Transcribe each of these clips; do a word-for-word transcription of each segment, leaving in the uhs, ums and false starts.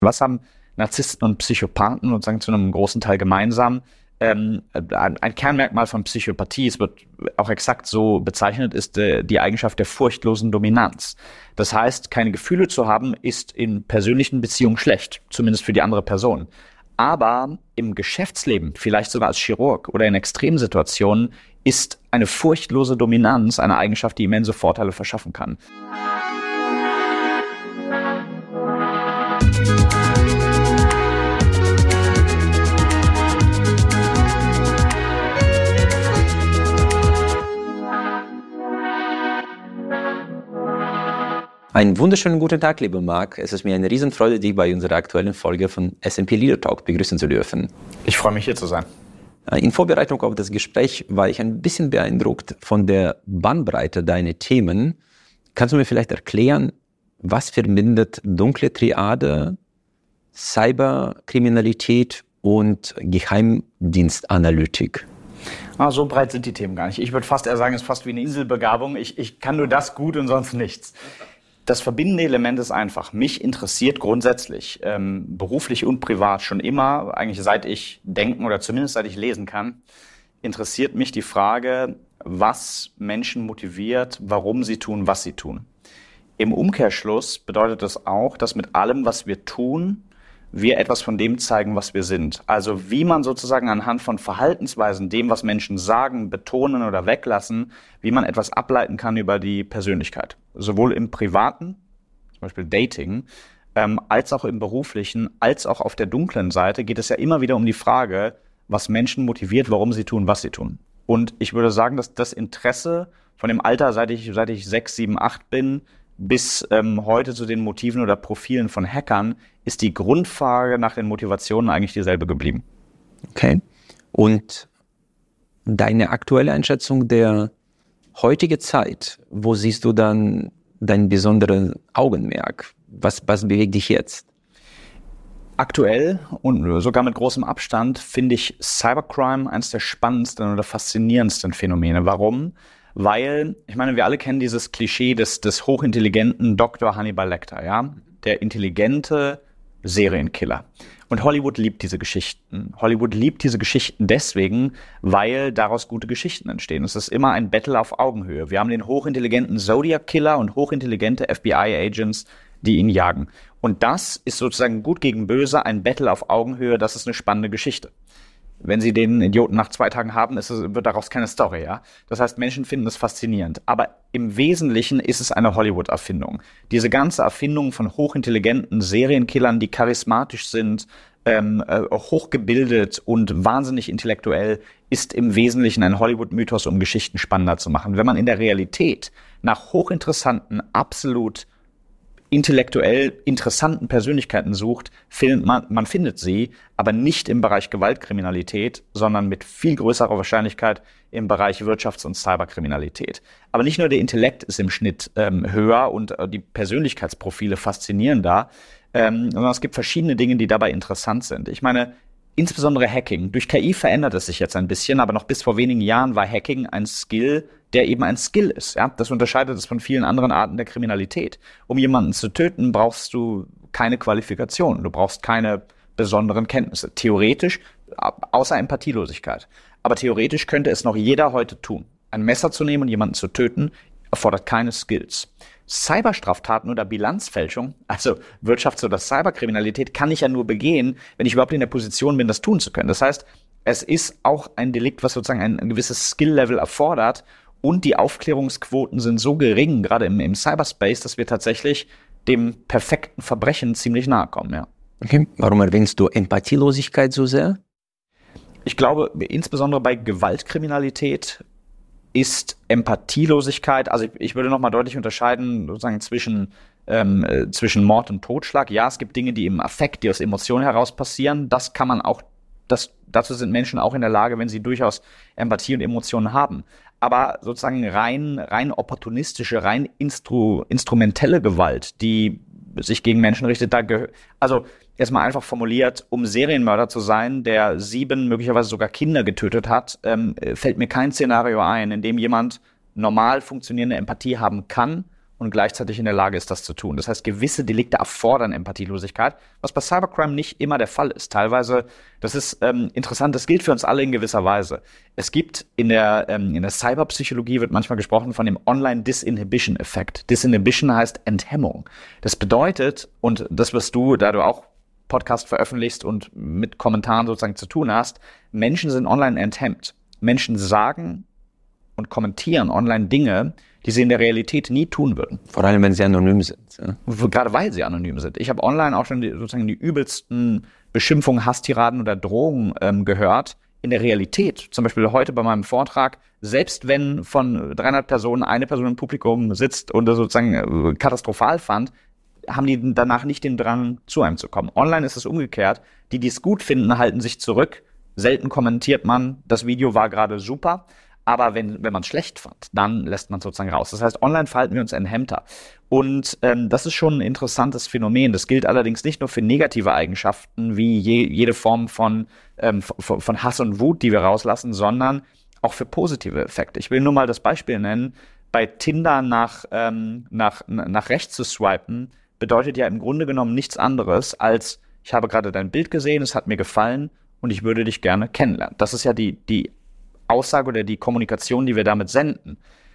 Was haben Narzissten und Psychopathen sozusagen zu einem großen Teil gemeinsam? Ähm, ein, ein Kernmerkmal von Psychopathie, es wird auch exakt so bezeichnet, ist äh, die Eigenschaft der furchtlosen Dominanz. Das heißt, keine Gefühle zu haben, ist in persönlichen Beziehungen schlecht, zumindest für die andere Person. Aber im Geschäftsleben, vielleicht sogar als Chirurg oder in Extremsituationen, ist eine furchtlose Dominanz eine Eigenschaft, die immense Vorteile verschaffen kann. Einen wunderschönen guten Tag, lieber Marc. Es ist mir eine Riesenfreude, dich bei unserer aktuellen Folge von S and P Leader Talk begrüßen zu dürfen. Ich freue mich, hier zu sein. In Vorbereitung auf das Gespräch war ich ein bisschen beeindruckt von der Bandbreite deiner Themen. Kannst du mir vielleicht erklären, was verbindet dunkle Triade, Cyberkriminalität und Geheimdienstanalytik? Ah, so breit sind die Themen gar nicht. Ich würde fast eher sagen, es ist fast wie eine Inselbegabung. Ich, ich kann nur das gut und sonst nichts. Das verbindende Element ist einfach, mich interessiert grundsätzlich, ähm, beruflich und privat schon immer, eigentlich seit ich denken oder zumindest seit ich lesen kann, interessiert mich die Frage, was Menschen motiviert, warum sie tun, was sie tun. Im Umkehrschluss bedeutet das auch, dass mit allem, was wir tun, wir etwas von dem zeigen, was wir sind. Also wie man sozusagen anhand von Verhaltensweisen, dem, was Menschen sagen, betonen oder weglassen, wie man etwas ableiten kann über die Persönlichkeit. Sowohl im Privaten, zum Beispiel Dating, ähm, als auch im Beruflichen, als auch auf der dunklen Seite geht es ja immer wieder um die Frage, was Menschen motiviert, warum sie tun, was sie tun. Und ich würde sagen, dass das Interesse von dem Alter, seit ich, seit ich sechs, sieben, acht bin, bis ähm, heute zu den Motiven oder Profilen von Hackern, ist die Grundfrage nach den Motivationen eigentlich dieselbe geblieben. Okay. Und deine aktuelle Einschätzung der heutigen Zeit, wo siehst du dann dein besonderes Augenmerk? Was, was bewegt dich jetzt? Aktuell und sogar mit großem Abstand finde ich Cybercrime eines der spannendsten oder faszinierendsten Phänomene. Warum? Weil, ich meine, wir alle kennen dieses Klischee des, des hochintelligenten Doktor Hannibal Lecter, ja? Der intelligente Serienkiller. Und Hollywood liebt diese Geschichten. Hollywood liebt diese Geschichten deswegen, weil daraus gute Geschichten entstehen. Es ist immer ein Battle auf Augenhöhe. Wir haben den hochintelligenten Zodiac-Killer und hochintelligente F B I-Agents, die ihn jagen. Und das ist sozusagen gut gegen böse, ein Battle auf Augenhöhe, das ist eine spannende Geschichte. Wenn sie den Idioten nach zwei Tagen haben, ist es, wird daraus keine Story, ja. Das heißt, Menschen finden es faszinierend. Aber im Wesentlichen ist es eine Hollywood-Erfindung. Diese ganze Erfindung von hochintelligenten Serienkillern, die charismatisch sind, ähm, äh, hochgebildet und wahnsinnig intellektuell, ist im Wesentlichen ein Hollywood-Mythos, um Geschichten spannender zu machen. Wenn man in der Realität nach hochinteressanten, absolut intellektuell interessanten Persönlichkeiten sucht, findet man, man findet sie, aber nicht im Bereich Gewaltkriminalität, sondern mit viel größerer Wahrscheinlichkeit im Bereich Wirtschafts- und Cyberkriminalität. Aber nicht nur der Intellekt ist im Schnitt ähm, höher und äh, die Persönlichkeitsprofile faszinierender, ähm, sondern es gibt verschiedene Dinge, die dabei interessant sind. Ich meine, insbesondere Hacking. Durch K I verändert es sich jetzt ein bisschen, aber noch bis vor wenigen Jahren war Hacking ein Skill, der eben ein Skill ist. Ja? Das unterscheidet es von vielen anderen Arten der Kriminalität. Um jemanden zu töten, brauchst du keine Qualifikation. Du brauchst keine besonderen Kenntnisse. Theoretisch, außer Empathielosigkeit. Aber theoretisch könnte es noch jeder heute tun. Ein Messer zu nehmen und jemanden zu töten, erfordert keine Skills. Cyberstraftaten oder Bilanzfälschung, also Wirtschafts- oder Cyberkriminalität, kann ich ja nur begehen, wenn ich überhaupt in der Position bin, das tun zu können. Das heißt, es ist auch ein Delikt, was sozusagen ein, ein gewisses Skill-Level erfordert, und die Aufklärungsquoten sind so gering, gerade im, im Cyberspace, dass wir tatsächlich dem perfekten Verbrechen ziemlich nahe kommen, ja. Okay. Warum erwähnst du Empathielosigkeit so sehr? Ich glaube, insbesondere bei Gewaltkriminalität ist Empathielosigkeit, also ich, ich würde nochmal deutlich unterscheiden sozusagen zwischen, ähm, äh, zwischen Mord und Totschlag. Ja, es gibt Dinge, die im Affekt, die aus Emotionen heraus passieren. Das kann man auch, das, dazu sind Menschen auch in der Lage, wenn sie durchaus Empathie und Emotionen haben. Aber sozusagen rein, rein opportunistische, rein instru, instrumentelle Gewalt, die sich gegen Menschen richtet, da gehö- also erstmal einfach formuliert, um Serienmörder zu sein, der sieben, möglicherweise sogar Kinder getötet hat, ähm, fällt mir kein Szenario ein, in dem jemand normal funktionierende Empathie haben kann und gleichzeitig in der Lage ist, das zu tun. Das heißt, gewisse Delikte erfordern Empathielosigkeit, was bei Cybercrime nicht immer der Fall ist. Teilweise, das ist ähm, interessant, das gilt für uns alle in gewisser Weise. Es gibt in der, ähm, in der Cyberpsychologie wird manchmal gesprochen von dem Online-Disinhibition-Effekt. Disinhibition heißt Enthemmung. Das bedeutet, und das wirst du, da du auch Podcast veröffentlichst und mit Kommentaren sozusagen zu tun hast, Menschen sind online enthemmt. Menschen sagen und kommentieren online Dinge, die sie in der Realität nie tun würden. Vor allem, wenn sie anonym sind. Ja. Gerade weil sie anonym sind. Ich habe online auch schon die, sozusagen die übelsten Beschimpfungen, Hasstiraden oder Drohungen ähm, gehört. In der Realität, zum Beispiel heute bei meinem Vortrag, selbst wenn von dreihundert Personen eine Person im Publikum sitzt und das sozusagen äh, katastrophal fand, haben die danach nicht den Drang, zu einem zu kommen. Online ist es umgekehrt. Die, die es gut finden, halten sich zurück. Selten kommentiert man, das Video war gerade super. Aber wenn, wenn man es schlecht fand, dann lässt man es sozusagen raus. Das heißt, online verhalten wir uns enthemmter. Und ähm, das ist schon ein interessantes Phänomen. Das gilt allerdings nicht nur für negative Eigenschaften, wie je, jede Form von, ähm, von, von Hass und Wut, die wir rauslassen, sondern auch für positive Effekte. Ich will nur mal das Beispiel nennen. Bei Tinder nach, ähm, nach, nach rechts zu swipen, bedeutet ja im Grunde genommen nichts anderes als, ich habe gerade dein Bild gesehen, es hat mir gefallen und ich würde dich gerne kennenlernen. Das ist ja die, die Aussage oder die Kommunikation, die wir damit senden.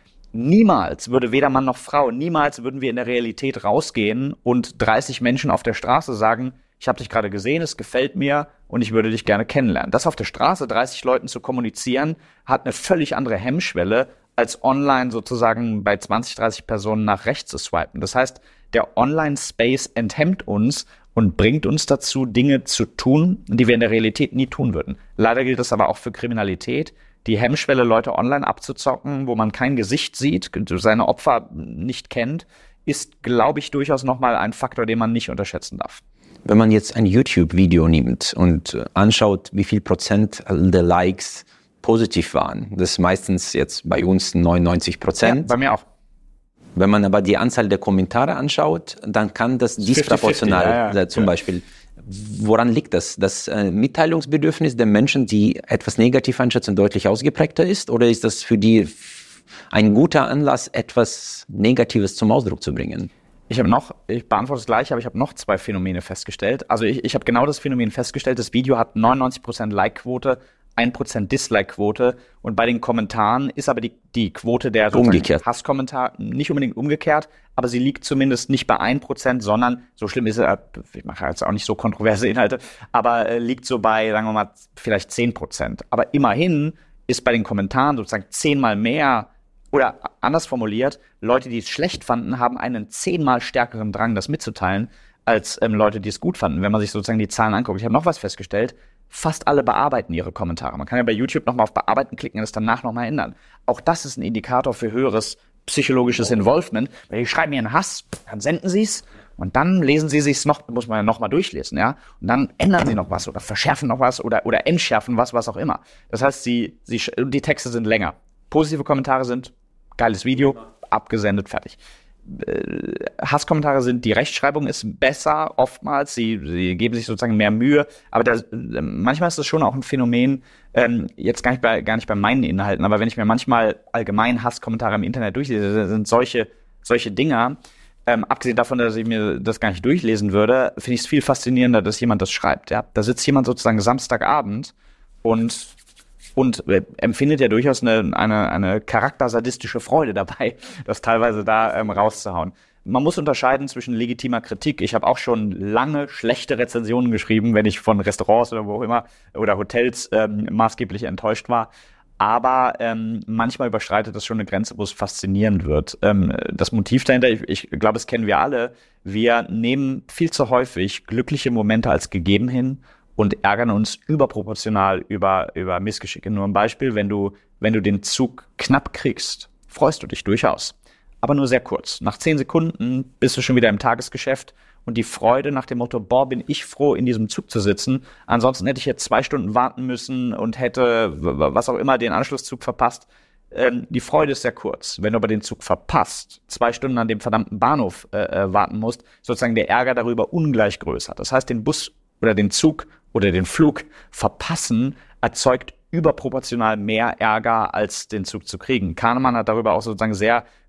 Niemals würde weder Mann noch Frau, niemals würden wir in der Realität rausgehen und dreißig Menschen auf der Straße sagen, ich habe dich gerade gesehen, es gefällt mir und ich würde dich gerne kennenlernen. Das auf der Straße dreißig Leuten zu kommunizieren, hat eine völlig andere Hemmschwelle, als online sozusagen bei zwanzig, dreißig Personen nach rechts zu swipen. Das heißt, der Online-Space enthemmt uns und bringt uns dazu, Dinge zu tun, die wir in der Realität nie tun würden. Leider gilt das aber auch für Kriminalität. Die Hemmschwelle, Leute online abzuzocken, wo man kein Gesicht sieht, seine Opfer nicht kennt, ist, glaube ich, durchaus nochmal ein Faktor, den man nicht unterschätzen darf. Wenn man jetzt ein YouTube-Video nimmt und anschaut, wie viel Prozent der Likes positiv waren, das ist meistens jetzt bei uns neunundneunzig Prozent. Ja, bei mir auch. Wenn man aber die Anzahl der Kommentare anschaut, dann kann das disproportional fifty fifty, ja, ja. zum ja. Beispiel. Woran liegt das? Das äh, Mitteilungsbedürfnis der Menschen, die etwas negativ einschätzen, deutlich ausgeprägter ist? Oder ist das für die ein guter Anlass, etwas Negatives zum Ausdruck zu bringen? Ich habe noch, ich beantworte das gleiche, aber ich habe noch zwei Phänomene festgestellt. Also ich, ich habe genau das Phänomen festgestellt, das Video hat neunundneunzig Prozent Like-Quote, ein Prozent Dislike-Quote und bei den Kommentaren ist aber die, die Quote der umgekehrt. Hasskommentar nicht unbedingt umgekehrt, aber sie liegt zumindest nicht bei ein Prozent, sondern, so schlimm ist es, ich mache jetzt auch nicht so kontroverse Inhalte, aber äh, liegt so bei, sagen wir mal, vielleicht zehn Prozent. Aber immerhin ist bei den Kommentaren sozusagen zehnmal mehr, oder anders formuliert, Leute, die es schlecht fanden, haben einen zehnmal stärkeren Drang, das mitzuteilen, als ähm, Leute, die es gut fanden, wenn man sich sozusagen die Zahlen anguckt. Ich habe noch was festgestellt, fast alle bearbeiten ihre Kommentare. Man kann ja bei YouTube nochmal auf Bearbeiten klicken und es danach nochmal ändern. Auch das ist ein Indikator für höheres psychologisches Involvement. Weil die schreiben ihren Hass, dann senden sie es und dann lesen sie sich's noch, muss man ja nochmal durchlesen, ja. Und dann ändern sie noch was oder verschärfen noch was oder, oder entschärfen was, was auch immer. Das heißt, sie, sie, die Texte sind länger. Positive Kommentare sind, geiles Video, abgesendet, fertig. Hasskommentare sind, die Rechtschreibung ist besser oftmals, sie, sie geben sich sozusagen mehr Mühe, aber das, manchmal ist das schon auch ein Phänomen, ähm, jetzt gar nicht, bei, gar nicht bei meinen Inhalten, aber wenn ich mir manchmal allgemein Hasskommentare im Internet durchlese, sind solche, solche Dinger, ähm, abgesehen davon, dass ich mir das gar nicht durchlesen würde, finde ich es viel faszinierender, dass jemand das schreibt. Ja? Da sitzt jemand sozusagen Samstagabend und Und äh, empfindet ja durchaus eine, eine, eine charaktersadistische Freude dabei, das teilweise da ähm, rauszuhauen. Man muss unterscheiden zwischen legitimer Kritik. Ich habe auch schon lange schlechte Rezensionen geschrieben, wenn ich von Restaurants oder wo auch immer oder Hotels ähm, maßgeblich enttäuscht war. Aber ähm, manchmal überschreitet das schon eine Grenze, wo es faszinierend wird. Ähm, das Motiv dahinter, ich, ich glaube, das kennen wir alle. Wir nehmen viel zu häufig glückliche Momente als gegeben hin und ärgern uns überproportional über, über Missgeschicke. Nur ein Beispiel, wenn du, wenn du den Zug knapp kriegst, freust du dich durchaus. Aber nur sehr kurz. Nach zehn Sekunden bist du schon wieder im Tagesgeschäft und die Freude nach dem Motto, boah, bin ich froh, in diesem Zug zu sitzen. Ansonsten hätte ich jetzt zwei Stunden warten müssen und hätte, was auch immer, den Anschlusszug verpasst. Ähm, die Freude ist sehr kurz. Wenn du aber den Zug verpasst, zwei Stunden an dem verdammten Bahnhof äh, warten musst, sozusagen der Ärger darüber ungleich größer. Das heißt, den Bus oder den Zug oder den Flug verpassen erzeugt überproportional mehr Ärger, als den Zug zu kriegen. Kahnemann hat darüber auch sozusagen sehr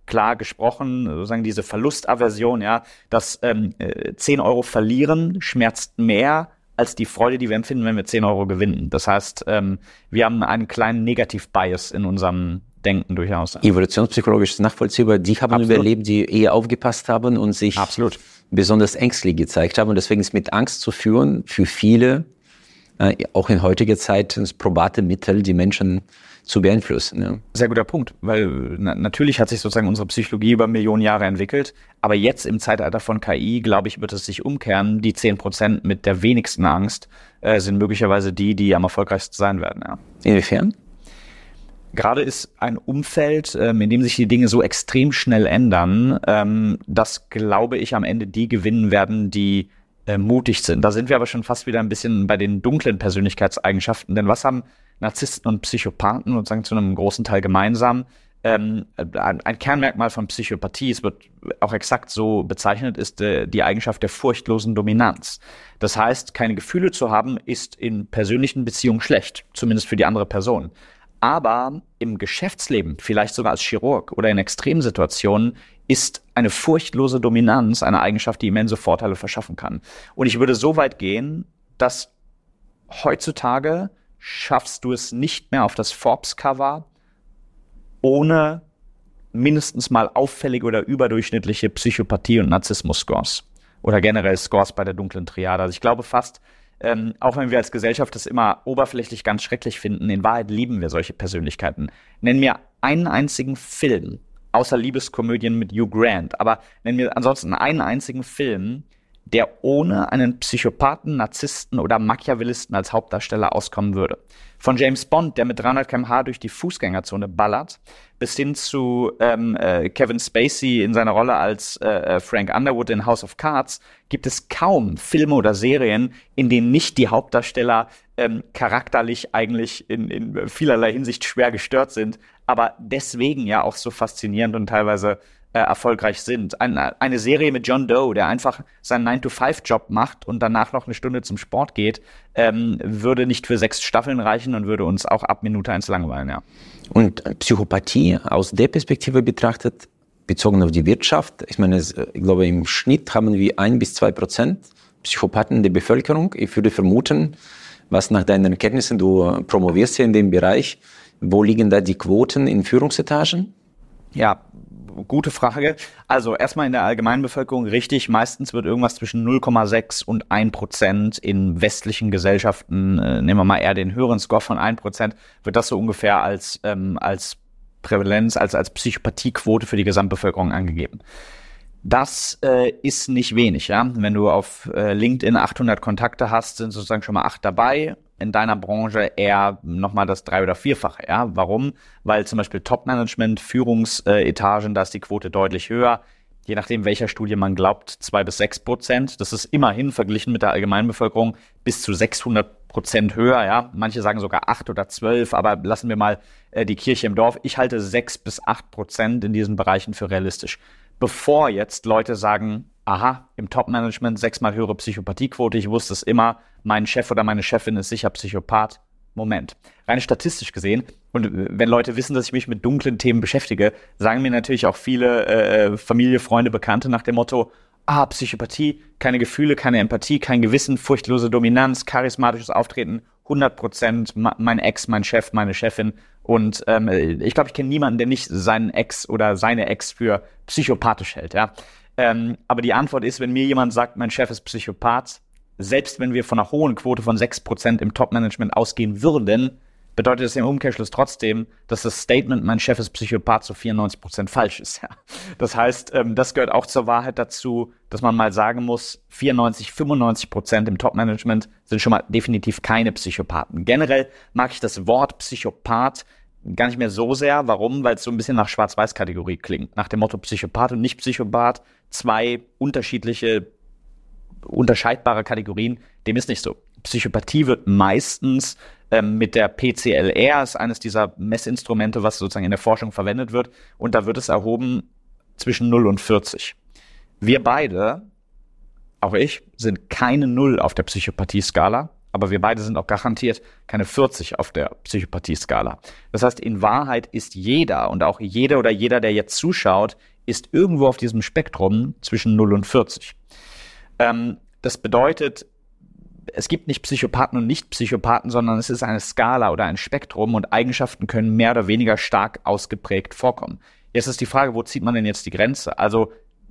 klar gesprochen, sozusagen diese Verlustaversion, ja, dass ähm, zehn Euro verlieren schmerzt mehr als die Freude, die wir empfinden, wenn wir zehn Euro gewinnen. Das heißt, ähm, wir haben einen kleinen Negativ-Bias in unserem Denken durchaus. Evolutionspsychologisch ist nachvollziehbar. Die haben Absolut. überlebt, die eher aufgepasst haben und sich Absolut. besonders ängstlich gezeigt haben. Und deswegen ist mit Angst zu führen für viele, äh, auch in heutiger Zeit, das probate Mittel, die Menschen zu beeinflussen. Ja. Sehr guter Punkt, weil na, natürlich hat sich sozusagen unsere Psychologie über Millionen Jahre entwickelt, aber jetzt im Zeitalter von K I, glaube ich, wird es sich umkehren. Die zehn Prozent mit der wenigsten Angst äh, sind möglicherweise die, die am erfolgreichsten sein werden. Ja. Inwiefern? Gerade ist ein Umfeld, ähm, in dem sich die Dinge so extrem schnell ändern, ähm, dass, glaube ich, am Ende die gewinnen werden, die äh, mutig sind. Da sind wir aber schon fast wieder ein bisschen bei den dunklen Persönlichkeitseigenschaften, denn was haben Narzissten und Psychopathen sozusagen zu einem großen Teil gemeinsam? Ähm, ein, ein Kernmerkmal von Psychopathie, es wird auch exakt so bezeichnet, ist äh, die Eigenschaft der furchtlosen Dominanz. Das heißt, keine Gefühle zu haben, ist in persönlichen Beziehungen schlecht, zumindest für die andere Person. Aber im Geschäftsleben, vielleicht sogar als Chirurg oder in Extremsituationen, ist eine furchtlose Dominanz eine Eigenschaft, die immense Vorteile verschaffen kann. Und ich würde so weit gehen, dass heutzutage schaffst du es nicht mehr auf das Forbes-Cover, ohne mindestens mal auffällige oder überdurchschnittliche Psychopathie- und Narzissmus-Scores. Oder generell Scores bei der dunklen Triade. Also ich glaube fast, ähm, auch wenn wir als Gesellschaft das immer oberflächlich ganz schrecklich finden, in Wahrheit lieben wir solche Persönlichkeiten. Nenn mir einen einzigen Film, außer Liebeskomödien mit Hugh Grant, aber nenn mir ansonsten einen einzigen Film, der ohne einen Psychopathen, Narzissten oder Machiavellisten als Hauptdarsteller auskommen würde. Von James Bond, der mit dreihundert Kilometer pro Stunde durch die Fußgängerzone ballert, bis hin zu ähm, äh, Kevin Spacey in seiner Rolle als äh, Frank Underwood in House of Cards, gibt es kaum Filme oder Serien, in denen nicht die Hauptdarsteller ähm, charakterlich eigentlich in, in vielerlei Hinsicht schwer gestört sind, aber deswegen ja auch so faszinierend und teilweise Äh, erfolgreich sind. Ein, eine Serie mit John Doe, der einfach seinen nine to five Job macht und danach noch eine Stunde zum Sport geht, ähm, würde nicht für sechs Staffeln reichen und würde uns auch ab Minute eins langweilen, ja. Und Psychopathie aus der Perspektive betrachtet, bezogen auf die Wirtschaft, ich meine, ich glaube, im Schnitt haben wir ein bis zwei Prozent Psychopathen der Bevölkerung. Ich würde vermuten, was nach deinen Erkenntnissen, du promovierst ja in dem Bereich, wo liegen da die Quoten in Führungsetagen? Ja, gute Frage. Also erstmal in der allgemeinen Bevölkerung richtig. Meistens wird irgendwas zwischen null Komma sechs und ein Prozent in westlichen Gesellschaften, äh, nehmen wir mal eher den höheren Score von ein Prozent, wird das so ungefähr als ähm, als Prävalenz, als als Psychopathiequote für die Gesamtbevölkerung angegeben. Das äh, ist nicht wenig, ja. Wenn du auf äh, LinkedIn achthundert Kontakte hast, sind sozusagen schon mal acht dabei. In deiner Branche eher nochmal das drei- oder vierfache, ja. Warum? Weil zum Beispiel Top-Management, Führungsetagen, da ist die Quote deutlich höher. Je nachdem, welcher Studie man glaubt, zwei bis sechs Prozent. Das ist immerhin verglichen mit der Allgemeinbevölkerung bis zu sechshundert Prozent höher, ja. Manche sagen sogar acht oder zwölf, aber lassen wir mal äh, die Kirche im Dorf. Ich halte sechs bis acht Prozent in diesen Bereichen für realistisch. Bevor jetzt Leute sagen, aha, im Top-Management sechsmal höhere Psychopathiequote, ich wusste es immer, mein Chef oder meine Chefin ist sicher Psychopath. Moment. Rein statistisch gesehen, und wenn Leute wissen, dass ich mich mit dunklen Themen beschäftige, sagen mir natürlich auch viele äh, Familie, Freunde, Bekannte nach dem Motto, ah, Psychopathie, keine Gefühle, keine Empathie, kein Gewissen, furchtlose Dominanz, charismatisches Auftreten, hundert Prozent mein Ex, mein Chef, meine Chefin. Und ähm, ich glaube, ich kenne niemanden, der nicht seinen Ex oder seine Ex für psychopathisch hält, ja. Ähm, aber die Antwort ist, wenn mir jemand sagt, mein Chef ist Psychopath, selbst wenn wir von einer hohen Quote von sechs Prozent im Top-Management ausgehen würden, bedeutet das im Umkehrschluss trotzdem, dass das Statement, mein Chef ist Psychopath, zu vierundneunzig Prozent falsch ist. Ja. Das heißt, ähm, das gehört auch zur Wahrheit dazu, dass man mal sagen muss, vierundneunzig, fünfundneunzig Prozent im Top-Management sind schon mal definitiv keine Psychopathen. Generell mag ich das Wort Psychopath gar nicht mehr so sehr. Warum? Weil es so ein bisschen nach Schwarz-Weiß-Kategorie klingt. Nach dem Motto Psychopath und Nicht-Psychopath. Zwei unterschiedliche, unterscheidbare Kategorien. Dem ist nicht so. Psychopathie wird meistens ähm, mit der P C L R, ist eines dieser Messinstrumente, was sozusagen in der Forschung verwendet wird. Und da wird es erhoben zwischen null und vierzig. Wir beide, auch ich, sind keine Null auf der Psychopathie-Skala. aber wir beide sind auch garantiert keine vierzig auf der Psychopathie-Skala. Das heißt, in Wahrheit ist jeder und auch jede oder jeder, der jetzt zuschaut, ist irgendwo auf diesem Spektrum zwischen null und vierzig. Ähm, das bedeutet, es gibt nicht Psychopathen und Nicht-Psychopathen, sondern es ist eine Skala oder ein Spektrum und Eigenschaften können mehr oder weniger stark ausgeprägt vorkommen. Jetzt ist die Frage, wo zieht man denn jetzt die Grenze? Also,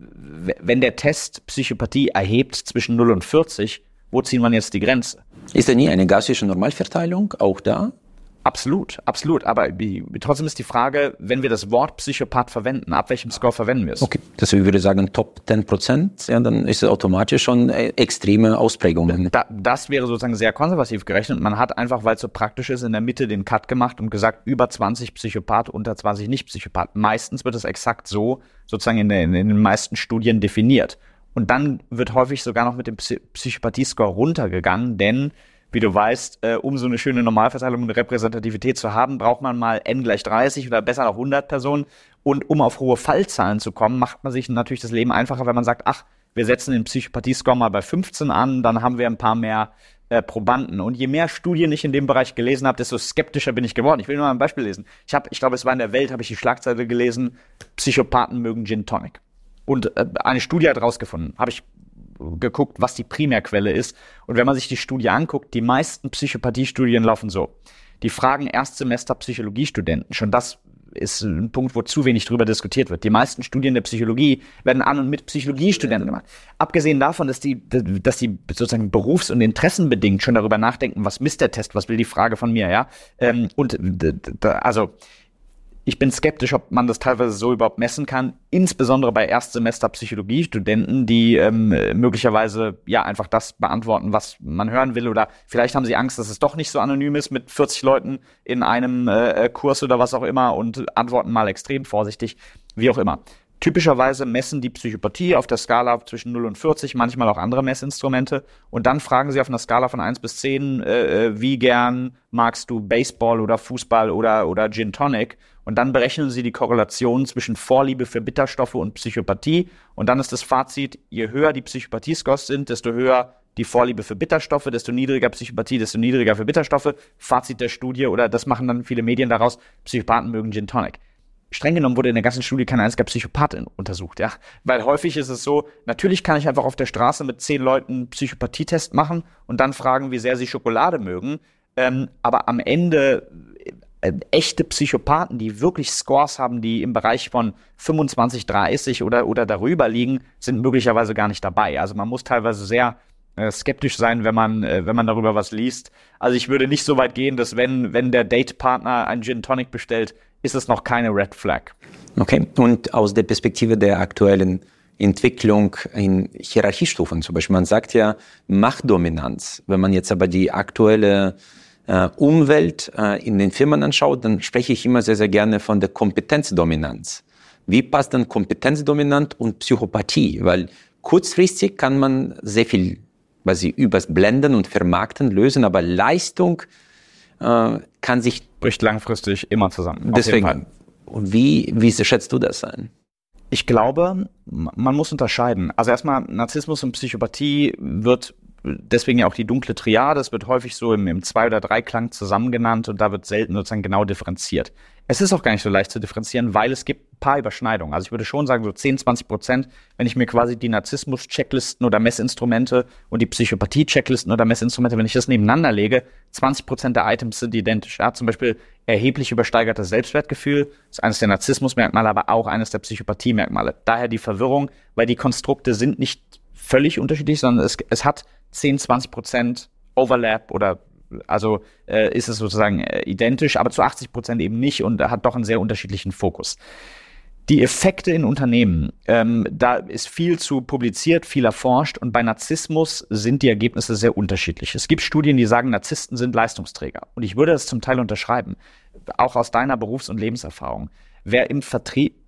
wenn der Test Psychopathie erhebt zwischen null und vierzig, wo ziehen wir jetzt die Grenze? Ist da nie eine gaussische Normalverteilung auch da? Absolut, absolut. Aber die, trotzdem ist die Frage, wenn wir das Wort Psychopath verwenden, ab welchem Score verwenden wir es? Okay, deswegen würde ich sagen Top zehn Prozent, ja, dann ist es automatisch schon extreme Ausprägungen. Da, das wäre sozusagen sehr konservativ gerechnet. Man hat einfach, weil es so praktisch ist, in der Mitte den Cut gemacht und gesagt, über zwanzig Psychopath, unter zwanzig Nicht-Psychopath. Meistens wird es exakt so sozusagen in, der, in den meisten Studien definiert. Und dann wird häufig sogar noch mit dem Psy- Psychopathie-Score runtergegangen, denn wie du weißt, äh, um so eine schöne Normalverteilung und Repräsentativität zu haben, braucht man mal n gleich dreißig oder besser noch hundert Personen. Und um auf hohe Fallzahlen zu kommen, macht man sich natürlich das Leben einfacher, wenn man sagt, ach, wir setzen den Psychopathie-Score mal bei fünfzehn an, dann haben wir ein paar mehr äh, Probanden. Und je mehr Studien ich in dem Bereich gelesen habe, desto skeptischer bin ich geworden. Ich will nur mal ein Beispiel lesen. Ich habe, ich glaube, es war in der Welt, habe ich die Schlagzeile gelesen, Psychopathen mögen Gin Tonic. Und äh, eine Studie hat rausgefunden, habe ich geguckt, was die Primärquelle ist. Und wenn man sich die Studie anguckt, die meisten Psychopathiestudien laufen so. Die fragen Erstsemester Psychologiestudenten. Schon das ist ein Punkt, wo zu wenig drüber diskutiert wird. Die meisten Studien der Psychologie werden an und mit Psychologiestudenten gemacht. Abgesehen davon, dass die, dass die sozusagen berufs- und interessenbedingt schon darüber nachdenken, was misst der Test, was will die Frage von mir, ja? Und also ich bin skeptisch, ob man das teilweise so überhaupt messen kann, insbesondere bei Erstsemester Psychologiestudenten, die ähm, möglicherweise ja einfach das beantworten, was man hören will, oder vielleicht haben sie Angst, dass es doch nicht so anonym ist mit vierzig Leuten in einem äh, Kurs oder was auch immer und antworten mal extrem vorsichtig, wie auch immer. Typischerweise messen die Psychopathie auf der Skala zwischen null und vierzig, manchmal auch andere Messinstrumente. Und dann fragen sie auf einer Skala von eins bis zehn, äh, wie gern magst du Baseball oder Fußball oder, oder Gin Tonic? Und dann berechnen sie die Korrelation zwischen Vorliebe für Bitterstoffe und Psychopathie. Und dann ist das Fazit, je höher die Psychopathie-Scores sind, desto höher die Vorliebe für Bitterstoffe, desto niedriger Psychopathie, desto niedriger für Bitterstoffe. Fazit der Studie, oder das machen dann viele Medien daraus, Psychopathen mögen Gin Tonic. Streng genommen wurde in der ganzen Studie kein einziger Psychopath untersucht, ja. Weil häufig ist es so, natürlich kann ich einfach auf der Straße mit zehn Leuten einen Psychopathietest machen und dann fragen, wie sehr sie Schokolade mögen. Ähm, aber am Ende äh, echte Psychopathen, die wirklich Scores haben, die im Bereich von fünfundzwanzig, dreißig oder, oder darüber liegen, sind möglicherweise gar nicht dabei. Also man muss teilweise sehr äh, skeptisch sein, wenn man, äh, wenn man darüber was liest. Also ich würde nicht so weit gehen, dass wenn, wenn der Datepartner einen Gin Tonic bestellt, ist es noch keine Red Flag. Okay, und aus der Perspektive der aktuellen Entwicklung in Hierarchiestufen zum Beispiel, man sagt ja Machtdominanz. Wenn man jetzt aber die aktuelle äh, Umwelt äh, in den Firmen anschaut, dann spreche ich immer sehr, sehr gerne von der Kompetenzdominanz. Wie passt dann Kompetenzdominant und Psychopathie? Weil kurzfristig kann man sehr viel quasi übers Blenden und Vermarkten lösen, aber Leistung äh, kann sich bricht langfristig immer zusammen. Deswegen, und wie, wie schätzt du das ein? Ich glaube, man muss unterscheiden. Also erstmal, Narzissmus und Psychopathie wird deswegen ja auch die dunkle Triade, es wird häufig so im, im Zwei- oder Dreiklang zusammen genannt und da wird selten sozusagen genau differenziert. Es ist auch gar nicht so leicht zu differenzieren, weil es gibt ein paar Überschneidungen. Also ich würde schon sagen, so zehn, zwanzig Prozent, wenn ich mir quasi die Narzissmus-Checklisten oder Messinstrumente und die Psychopathie-Checklisten oder Messinstrumente, wenn ich das nebeneinander lege, zwanzig Prozent der Items sind identisch. Ja, zum Beispiel erheblich übersteigertes Selbstwertgefühl, ist eines der Narzissmus-Merkmale, aber auch eines der Psychopathie-Merkmale. Daher die Verwirrung, weil die Konstrukte sind nicht völlig unterschiedlich, sondern es, es hat zehn, zwanzig Prozent Overlap oder also äh, ist es sozusagen äh, identisch, aber zu achtzig Prozent eben nicht und hat doch einen sehr unterschiedlichen Fokus. Die Effekte in Unternehmen, ähm, da ist viel zu publiziert, viel erforscht und bei Narzissmus sind die Ergebnisse sehr unterschiedlich. Es gibt Studien, die sagen, Narzissten sind Leistungsträger und ich würde das zum Teil unterschreiben, auch aus deiner Berufs- und Lebenserfahrung. Wer im Vertrieb,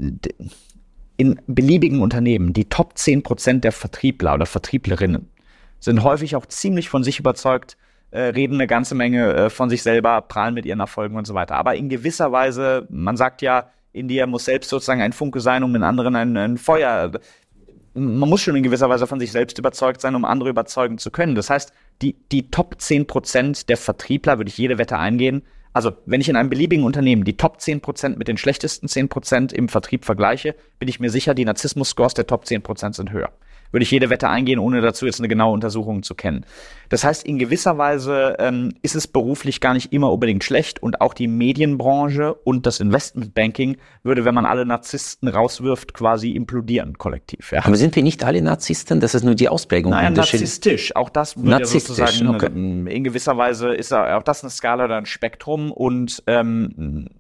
in beliebigen Unternehmen, die Top zehn Prozent der Vertriebler oder Vertrieblerinnen sind häufig auch ziemlich von sich überzeugt, äh, reden eine ganze Menge äh, von sich selber, prahlen mit ihren Erfolgen und so weiter. Aber in gewisser Weise, man sagt ja, in dir muss selbst sozusagen ein Funke sein, um in anderen ein, ein Feuer. man muss schon in gewisser Weise von sich selbst überzeugt sein, um andere überzeugen zu können. Das heißt, die, die Top zehn Prozent der Vertriebler, würde ich jede Wette eingehen, also wenn ich in einem beliebigen Unternehmen die Top zehn Prozent mit den schlechtesten zehn Prozent im Vertrieb vergleiche, bin ich mir sicher, die Narzissmus-Scores der Top zehn Prozent sind höher. Würde ich jede Wette eingehen, ohne dazu jetzt eine genaue Untersuchung zu kennen. Das heißt, in gewisser Weise ähm, ist es beruflich gar nicht immer unbedingt schlecht und auch die Medienbranche und das Investmentbanking würde, wenn man alle Narzissten rauswirft, quasi implodieren kollektiv. Ja. Aber sind wir nicht alle Narzissten? Das ist nur die Ausprägung. Naja, narzisstisch. Auch das würde narzisstisch, ja sozusagen, okay. in gewisser Weise ist auch das eine Skala oder ein Spektrum und ähm,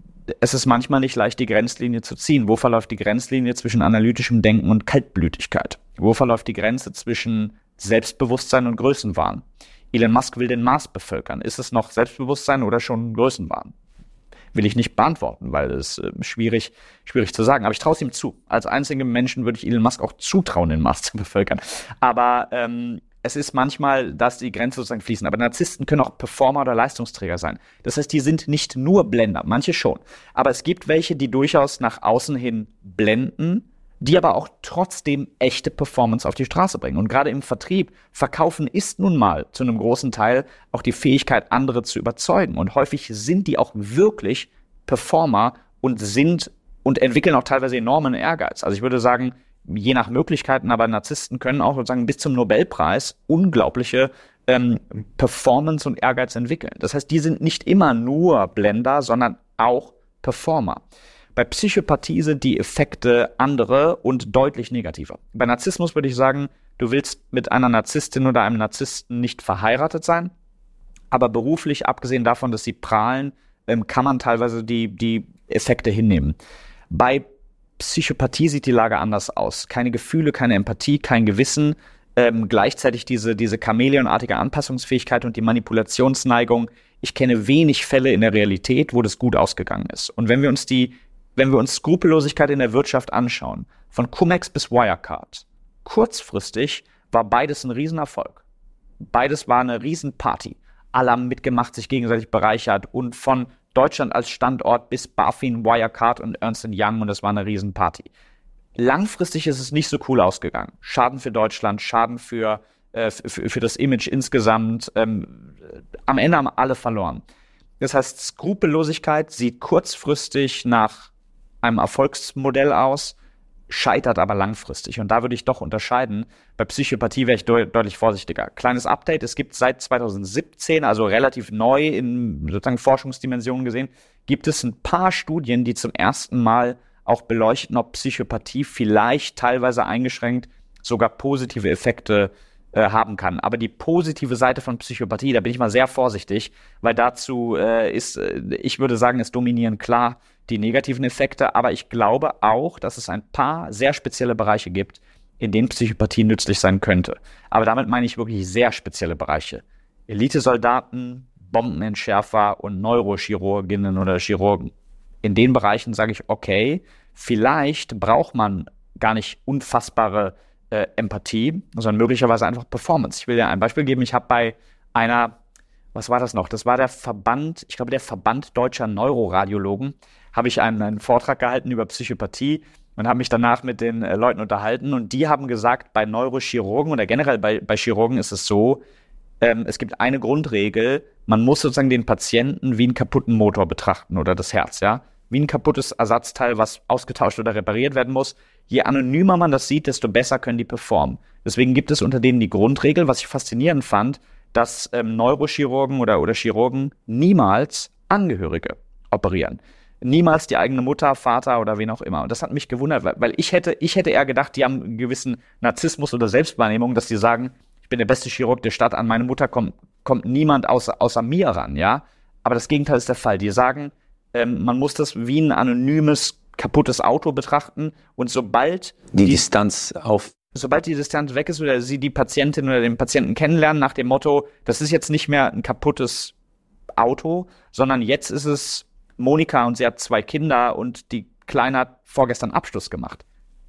es ist manchmal nicht leicht, die Grenzlinie zu ziehen. Wo verläuft die Grenzlinie zwischen analytischem Denken und Kaltblütigkeit? Wo verläuft die Grenze zwischen Selbstbewusstsein und Größenwahn? Elon Musk will den Mars bevölkern. Ist es noch Selbstbewusstsein oder schon Größenwahn? Will ich nicht beantworten, weil es äh, schwierig, schwierig zu sagen. Aber ich traue es ihm zu. Als einzigen Menschen würde ich Elon Musk auch zutrauen, den Mars zu bevölkern. Aber ähm, es ist manchmal, dass die Grenzen sozusagen fließen. Aber Narzissten können auch Performer oder Leistungsträger sein. Das heißt, die sind nicht nur Blender, manche schon. Aber es gibt welche, die durchaus nach außen hin blenden, die aber auch trotzdem echte Performance auf die Straße bringen. Und gerade im Vertrieb, Verkaufen ist nun mal zu einem großen Teil auch die Fähigkeit, andere zu überzeugen. Und häufig sind die auch wirklich Performer und sind und entwickeln auch teilweise enormen Ehrgeiz. Also ich würde sagen, je nach Möglichkeiten, aber Narzissten können auch sozusagen bis zum Nobelpreis unglaubliche ähm, Performance und Ehrgeiz entwickeln. Das heißt, die sind nicht immer nur Blender, sondern auch Performer. Bei Psychopathie sind die Effekte andere und deutlich negativer. Bei Narzissmus würde ich sagen, du willst mit einer Narzisstin oder einem Narzissten nicht verheiratet sein, aber beruflich, abgesehen davon, dass sie prahlen, ähm, kann man teilweise die, die Effekte hinnehmen. Bei Psychopathie sieht die Lage anders aus. Keine Gefühle, keine Empathie, kein Gewissen, ähm, gleichzeitig diese, diese chamäleonartige Anpassungsfähigkeit und die Manipulationsneigung. Ich kenne wenig Fälle in der Realität, wo das gut ausgegangen ist. Und wenn wir uns die, wenn wir uns Skrupellosigkeit in der Wirtschaft anschauen, von Cum-Ex bis Wirecard, kurzfristig war beides ein Riesenerfolg. Beides war eine Riesenparty. Alle haben mitgemacht, sich gegenseitig bereichert und von Deutschland als Standort bis BaFin, Wirecard und Ernst and Young und das war eine Riesenparty. Langfristig ist es nicht so cool ausgegangen. Schaden für Deutschland, Schaden für, äh, für, für das Image insgesamt. Ähm, am Ende haben alle verloren. Das heißt, Skrupellosigkeit sieht kurzfristig nach einem Erfolgsmodell aus, scheitert aber langfristig. Und da würde ich doch unterscheiden. Bei Psychopathie wäre ich de- deutlich vorsichtiger. Kleines Update, es gibt seit zwanzig siebzehn, also relativ neu in sozusagen Forschungsdimensionen gesehen, gibt es ein paar Studien, die zum ersten Mal auch beleuchten, ob Psychopathie vielleicht teilweise eingeschränkt sogar positive Effekte äh, haben kann. Aber die positive Seite von Psychopathie, da bin ich mal sehr vorsichtig, weil dazu äh, ist, äh, ich würde sagen, es dominieren klar die negativen Effekte, aber ich glaube auch, dass es ein paar sehr spezielle Bereiche gibt, in denen Psychopathie nützlich sein könnte. Aber damit meine ich wirklich sehr spezielle Bereiche. Elitesoldaten, Bombenentschärfer und Neurochirurginnen oder Chirurgen. In den Bereichen sage ich, okay, vielleicht braucht man gar nicht unfassbare äh, Empathie, sondern möglicherweise einfach Performance. Ich will dir ein Beispiel geben. Ich habe bei einer, was war das noch? Das war der Verband, ich glaube der Verband deutscher Neuroradiologen, habe ich einen, einen Vortrag gehalten über Psychopathie und habe mich danach mit den äh, Leuten unterhalten und die haben gesagt, bei Neurochirurgen oder generell bei, bei Chirurgen ist es so, ähm, es gibt eine Grundregel, man muss sozusagen den Patienten wie einen kaputten Motor betrachten oder das Herz, ja, wie ein kaputtes Ersatzteil, was ausgetauscht oder repariert werden muss. Je anonymer man das sieht, desto besser können die performen. Deswegen gibt es unter denen die Grundregel, was ich faszinierend fand, dass ähm, Neurochirurgen oder, oder Chirurgen niemals Angehörige operieren. Niemals die eigene Mutter, Vater oder wen auch immer. Und das hat mich gewundert, weil, weil ich hätte, ich hätte eher gedacht, die haben einen gewissen Narzissmus oder Selbstwahrnehmung, dass die sagen, ich bin der beste Chirurg der Stadt, an meine Mutter kommt, kommt niemand außer, außer mir ran, ja. Aber das Gegenteil ist der Fall. Die sagen, ähm, man muss das wie ein anonymes, kaputtes Auto betrachten und sobald die, die Distanz auf Sobald die Distanz weg ist oder sie die Patientin oder den Patienten kennenlernen nach dem Motto, das ist jetzt nicht mehr ein kaputtes Auto, sondern jetzt ist es Monika und sie hat zwei Kinder und die Kleine hat vorgestern Abschluss gemacht.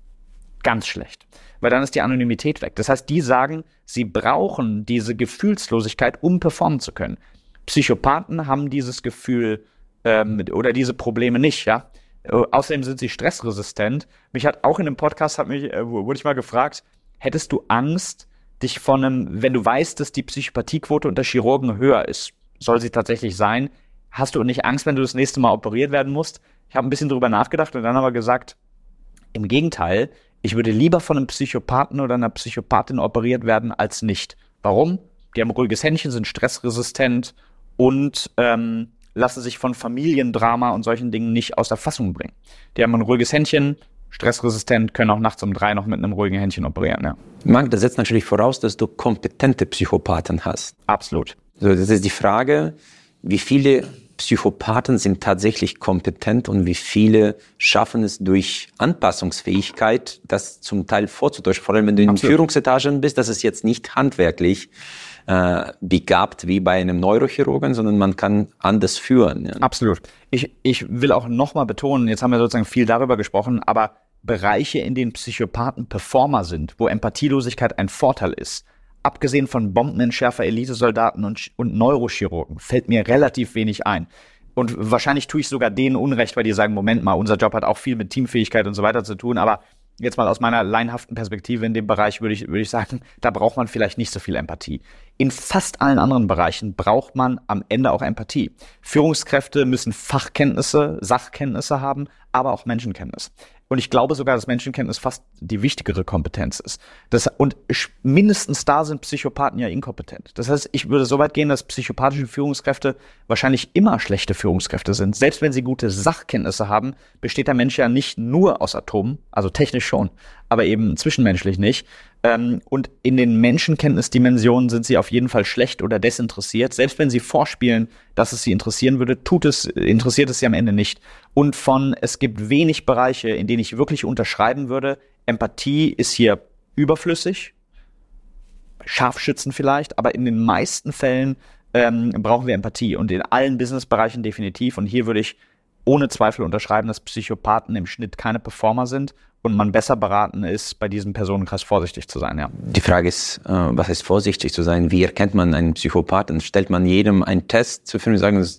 Ganz schlecht. Weil dann ist die Anonymität weg. Das heißt, die sagen, sie brauchen diese Gefühlslosigkeit, um performen zu können. Psychopathen haben dieses Gefühl ähm, oder diese Probleme nicht, ja. Äh, außerdem sind sie stressresistent. Mich hat auch in einem Podcast, hat mich, äh, wurde ich mal gefragt, hättest du Angst, dich von einem, wenn du weißt, dass die Psychopathiequote unter Chirurgen höher ist, soll sie tatsächlich sein, hast du nicht Angst, wenn du das nächste Mal operiert werden musst? Ich habe ein bisschen drüber nachgedacht und dann aber gesagt, im Gegenteil, ich würde lieber von einem Psychopathen oder einer Psychopathin operiert werden, als nicht. Warum? Die haben ein ruhiges Händchen, sind stressresistent und ähm, lassen sich von Familiendrama und solchen Dingen nicht aus der Fassung bringen. Die haben ein ruhiges Händchen, stressresistent, können auch nachts um drei noch mit einem ruhigen Händchen operieren. Ja. Marc, das setzt natürlich voraus, dass du kompetente Psychopathen hast. Absolut. So, das ist die Frage, wie viele Psychopathen sind tatsächlich kompetent und wie viele schaffen es durch Anpassungsfähigkeit, das zum Teil vorzutäuschen. Vor allem, wenn du in Absolut. Führungsetagen bist, das ist jetzt nicht handwerklich äh, begabt wie bei einem Neurochirurgen, sondern man kann anders führen. Ja. Absolut. Ich, ich will auch nochmal betonen, jetzt haben wir sozusagen viel darüber gesprochen, aber Bereiche, in denen Psychopathen Performer sind, wo Empathielosigkeit ein Vorteil ist, abgesehen von Bombenentschärfer, Elitesoldaten und, und Neurochirurgen, fällt mir relativ wenig ein. Und wahrscheinlich tue ich sogar denen Unrecht, weil die sagen, Moment mal, unser Job hat auch viel mit Teamfähigkeit und so weiter zu tun, aber jetzt mal aus meiner laienhaften Perspektive in dem Bereich würde ich, würde ich sagen, da braucht man vielleicht nicht so viel Empathie. In fast allen anderen Bereichen braucht man am Ende auch Empathie. Führungskräfte müssen Fachkenntnisse, Sachkenntnisse haben, aber auch Menschenkenntnis. Und ich glaube sogar, dass Menschenkenntnis fast die wichtigere Kompetenz ist. Das, und mindestens da sind Psychopathen ja inkompetent. Das heißt, ich würde so weit gehen, dass psychopathische Führungskräfte wahrscheinlich immer schlechte Führungskräfte sind. Selbst wenn sie gute Sachkenntnisse haben, besteht der Mensch ja nicht nur aus Atomen, also technisch schon, aber eben zwischenmenschlich nicht. Ähm, und in den Menschenkenntnisdimensionen sind sie auf jeden Fall schlecht oder desinteressiert. Selbst wenn sie vorspielen, dass es sie interessieren würde, tut es, interessiert es sie am Ende nicht. Und von, es gibt wenig Bereiche, in denen ich wirklich unterschreiben würde, Empathie ist hier überflüssig, Scharfschützen vielleicht, aber in den meisten Fällen ähm, brauchen wir Empathie und in allen Businessbereichen definitiv. Und hier würde ich ohne Zweifel unterschreiben, dass Psychopathen im Schnitt keine Performer sind und man besser beraten ist, bei diesem Personenkreis vorsichtig zu sein, ja. Die Frage ist, äh, was heißt vorsichtig zu sein? Wie erkennt man einen Psychopathen? Stellt man jedem einen Test zur Verfügung und sagen,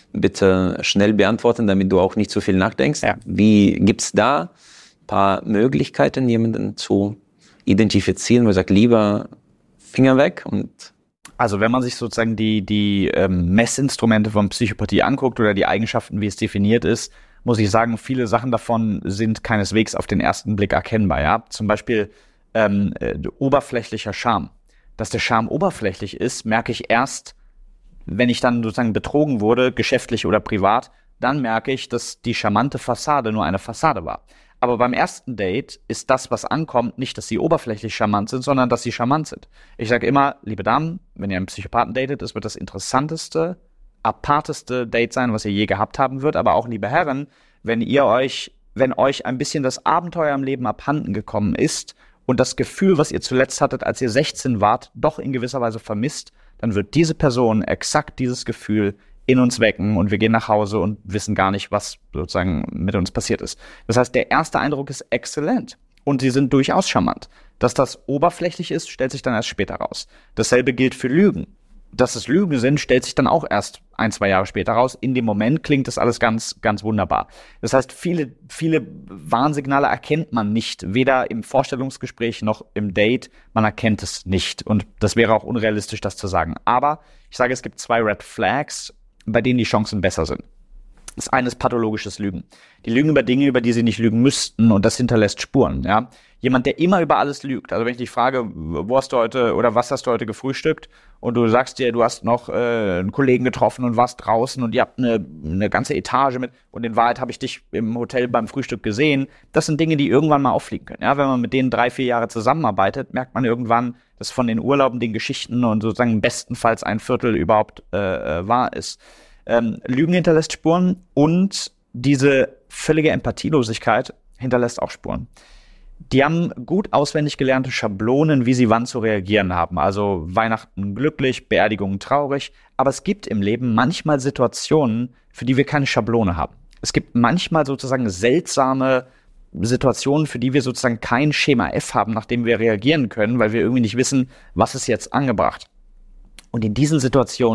bitte schnell beantworten, damit du auch nicht so viel nachdenkst? Ja. Wie gibt's da ein paar Möglichkeiten, jemanden zu identifizieren, wo er sagt, lieber Finger weg und Also wenn man sich sozusagen die, die ähm, Messinstrumente von Psychopathie anguckt oder die Eigenschaften, wie es definiert ist, muss ich sagen, viele Sachen davon sind keineswegs auf den ersten Blick erkennbar. Ja, zum Beispiel ähm, äh, oberflächlicher Charme. Dass der Charme oberflächlich ist, merke ich erst, wenn ich dann sozusagen betrogen wurde, geschäftlich oder privat, dann merke ich, dass die charmante Fassade nur eine Fassade war. Aber beim ersten Date ist das, was ankommt, nicht, dass sie oberflächlich charmant sind, sondern dass sie charmant sind. Ich sage immer, liebe Damen, wenn ihr einen Psychopathen datet, es wird das interessanteste, aparteste Date sein, was ihr je gehabt haben wird. Aber auch, liebe Herren, wenn ihr euch, wenn euch ein bisschen das Abenteuer im Leben abhanden gekommen ist und das Gefühl, was ihr zuletzt hattet, als ihr sechzehn wart, doch in gewisser Weise vermisst, dann wird diese Person exakt dieses Gefühl in uns wecken und wir gehen nach Hause und wissen gar nicht, was sozusagen mit uns passiert ist. Das heißt, der erste Eindruck ist exzellent und sie sind durchaus charmant. Dass das oberflächlich ist, stellt sich dann erst später raus. Dasselbe gilt für Lügen. Dass es Lügen sind, stellt sich dann auch erst ein, zwei Jahre später raus. In dem Moment klingt das alles ganz, ganz wunderbar. Das heißt, viele, viele Warnsignale erkennt man nicht, weder im Vorstellungsgespräch noch im Date. Man erkennt es nicht und das wäre auch unrealistisch, das zu sagen. Aber ich sage, es gibt zwei Red Flags, bei denen die Chancen besser sind. Das eine ist pathologisches Lügen. Die lügen über Dinge, über die sie nicht lügen müssten und das hinterlässt Spuren. Ja? Jemand, der immer über alles lügt. Also wenn ich dich frage, wo hast du heute oder was hast du heute gefrühstückt und du sagst dir, du hast noch äh, einen Kollegen getroffen und warst draußen und ihr habt eine, eine ganze Etage mit und in Wahrheit habe ich dich im Hotel beim Frühstück gesehen. Das sind Dinge, die irgendwann mal auffliegen können. Ja? Wenn man mit denen drei, vier Jahre zusammenarbeitet, merkt man irgendwann, dass von den Urlauben, den Geschichten und sozusagen bestenfalls ein Viertel überhaupt äh, wahr ist. Ähm, Lügen hinterlässt Spuren und diese völlige Empathielosigkeit hinterlässt auch Spuren. Die haben gut auswendig gelernte Schablonen, wie sie wann zu reagieren haben. Also Weihnachten glücklich, Beerdigungen traurig. Aber es gibt im Leben manchmal Situationen, für die wir keine Schablone haben. Es gibt manchmal sozusagen seltsame Situationen, für die wir sozusagen kein Schema F haben, nach dem wir reagieren können, weil wir irgendwie nicht wissen, was ist jetzt angebracht. Und in diesen Situationen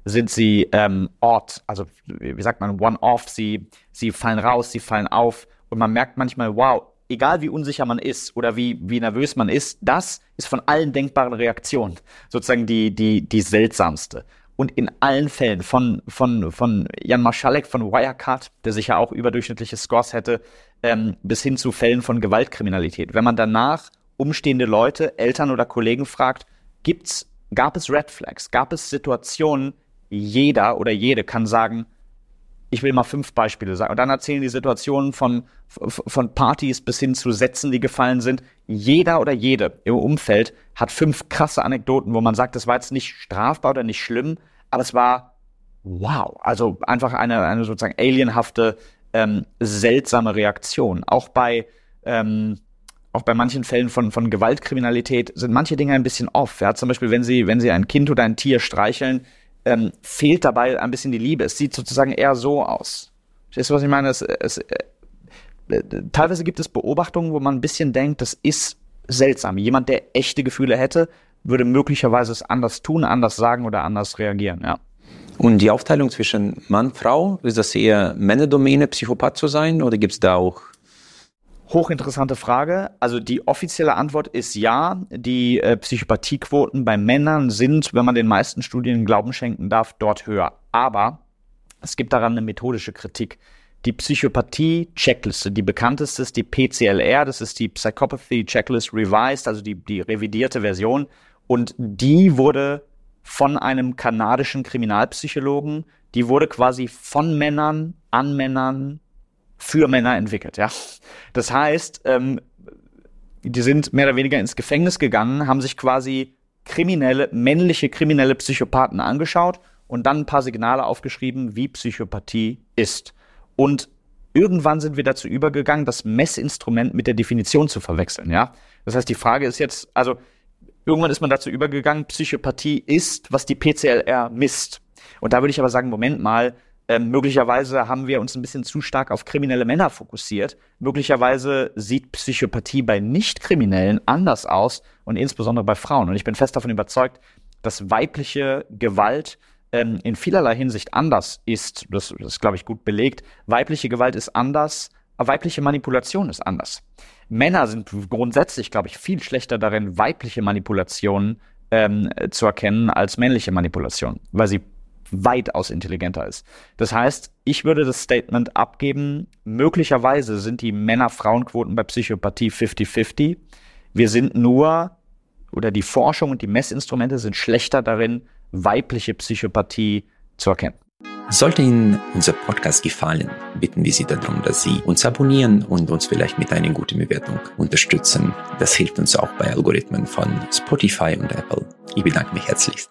Sind sie ähm, Ort, also wie sagt man, One-Off, sie, sie fallen raus, sie fallen auf und man merkt manchmal, wow, egal wie unsicher man ist oder wie, wie nervös man ist, das ist von allen denkbaren Reaktionen sozusagen die, die, die seltsamste. Und in allen Fällen, von, von, von Jan Marschalek von Wirecard, der sicher auch überdurchschnittliche Scores hätte, ähm, bis hin zu Fällen von Gewaltkriminalität. Wenn man danach umstehende Leute, Eltern oder Kollegen fragt, gibt's, gab es Red Flags, gab es Situationen, jeder oder jede kann sagen, ich will mal fünf Beispiele sagen. Und dann erzählen die Situationen von, von Partys bis hin zu Sätzen, die gefallen sind. Jeder oder jede im Umfeld hat fünf krasse Anekdoten, wo man sagt, das war jetzt nicht strafbar oder nicht schlimm, aber es war wow. Also einfach eine, eine sozusagen alienhafte, ähm, seltsame Reaktion. Auch bei, ähm, auch bei manchen Fällen von, von Gewaltkriminalität sind manche Dinge ein bisschen off. Ja, zum Beispiel, wenn sie, wenn sie ein Kind oder ein Tier streicheln, Ähm, fehlt dabei ein bisschen die Liebe. Es sieht sozusagen eher so aus. Verstehst du, was ich meine? Es, es, äh, teilweise gibt es Beobachtungen, wo man ein bisschen denkt, das ist seltsam. Jemand, der echte Gefühle hätte, würde möglicherweise es anders tun, anders sagen oder anders reagieren, ja. Und die Aufteilung zwischen Mann, Frau, ist das eher Männerdomäne, Psychopath zu sein, oder gibt es da auch? Hochinteressante Frage. Also die offizielle Antwort ist ja. Die äh, Psychopathiequoten bei Männern sind, wenn man den meisten Studien Glauben schenken darf, dort höher. Aber es gibt daran eine methodische Kritik. Die Psychopathie-Checkliste, die bekannteste ist die P C L R, das ist die Psychopathy Checklist Revised, also die, die revidierte Version. Und die wurde von einem kanadischen Kriminalpsychologen, die wurde quasi von Männern, an Männern, für Männer entwickelt, ja. Das heißt, ähm, die sind mehr oder weniger ins Gefängnis gegangen, haben sich quasi kriminelle, männliche kriminelle Psychopathen angeschaut und dann ein paar Signale aufgeschrieben, wie Psychopathie ist. Und irgendwann sind wir dazu übergegangen, das Messinstrument mit der Definition zu verwechseln, ja. Das heißt, die Frage ist jetzt, also irgendwann ist man dazu übergegangen, Psychopathie ist, was die P C L R misst. Und da würde ich aber sagen, Moment mal, Ähm, möglicherweise haben wir uns ein bisschen zu stark auf kriminelle Männer fokussiert. Möglicherweise sieht Psychopathie bei Nicht-Kriminellen anders aus und insbesondere bei Frauen. Und ich bin fest davon überzeugt, dass weibliche Gewalt ähm, in vielerlei Hinsicht anders ist. Das, das ist, glaube ich, gut belegt. Weibliche Gewalt ist anders, aber weibliche Manipulation ist anders. Männer sind grundsätzlich, glaube ich, viel schlechter darin, weibliche Manipulationen ähm, zu erkennen als männliche Manipulationen, weil sie weitaus intelligenter ist. Das heißt, ich würde das Statement abgeben, möglicherweise sind die Männer-Frauen-Quoten bei Psychopathie fifty fifty. Wir sind nur, oder die Forschung und die Messinstrumente sind schlechter darin, weibliche Psychopathie zu erkennen. Sollte Ihnen unser Podcast gefallen, bitten wir Sie darum, dass Sie uns abonnieren und uns vielleicht mit einer guten Bewertung unterstützen. Das hilft uns auch bei Algorithmen von Spotify und Apple. Ich bedanke mich herzlichst.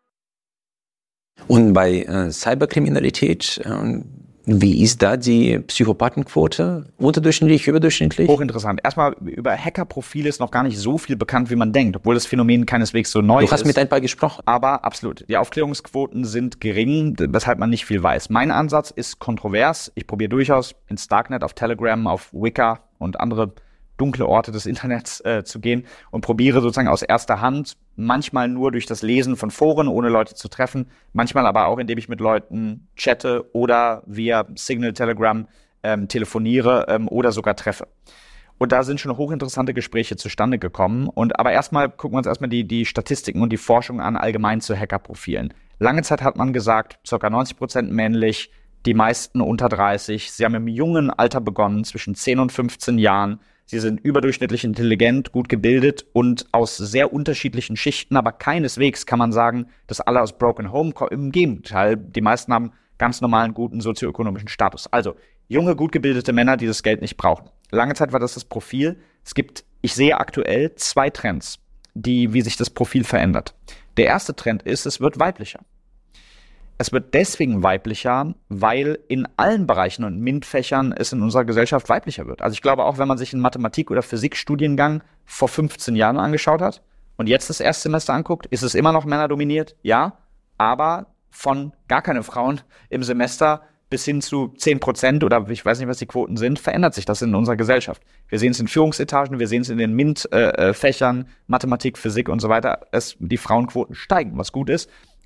Und bei äh, Cyberkriminalität, äh, wie ist da die Psychopathenquote? Unterdurchschnittlich, überdurchschnittlich? Hochinteressant. Erstmal, über Hackerprofile ist noch gar nicht so viel bekannt, wie man denkt, obwohl das Phänomen keineswegs so neu ist. Du hast ist. mit ein paar gesprochen. Aber absolut. Die Aufklärungsquoten sind gering, weshalb man nicht viel weiß. Mein Ansatz ist kontrovers. Ich probiere durchaus ins Darknet, auf Telegram, auf Wicca und andere dunkle Orte des Internets äh, zu gehen und probiere sozusagen aus erster Hand, manchmal nur durch das Lesen von Foren, ohne Leute zu treffen, manchmal aber auch, indem ich mit Leuten chatte oder via Signal, Telegram ähm, telefoniere ähm, oder sogar treffe. Und da sind schon hochinteressante Gespräche zustande gekommen. Und aber erstmal gucken wir uns erstmal die, die Statistiken und die Forschung an, allgemein zu Hackerprofilen. Lange Zeit hat man gesagt, ca. neunzig Prozent männlich, die meisten unter dreißig. Sie haben im jungen Alter begonnen, zwischen zehn und fünfzehn Jahren. Sie sind überdurchschnittlich intelligent, gut gebildet und aus sehr unterschiedlichen Schichten, aber keineswegs kann man sagen, dass alle aus Broken Home kommen. Im Gegenteil, die meisten haben ganz normalen, guten sozioökonomischen Status. Also junge, gut gebildete Männer, die das Geld nicht brauchen. Lange Zeit war das das Profil. Es gibt, ich sehe aktuell zwei Trends, die, wie sich das Profil verändert. Der erste Trend ist, es wird weiblicher. Es wird deswegen weiblicher, weil in allen Bereichen und MINT-Fächern es in unserer Gesellschaft weiblicher wird. Also ich glaube auch, wenn man sich einen Mathematik- oder Physikstudiengang vor fünfzehn Jahren angeschaut hat und jetzt das Erstsemester anguckt, ist es immer noch männerdominiert, ja, aber von gar keine Frauen im Semester bis hin zu zehn Prozent oder ich weiß nicht, was die Quoten sind, verändert sich das in unserer Gesellschaft. Wir sehen es in Führungsetagen, wir sehen es in den MINT-Fächern, Mathematik, Physik und so weiter. Es, die Frauenquoten steigen, was gut ist.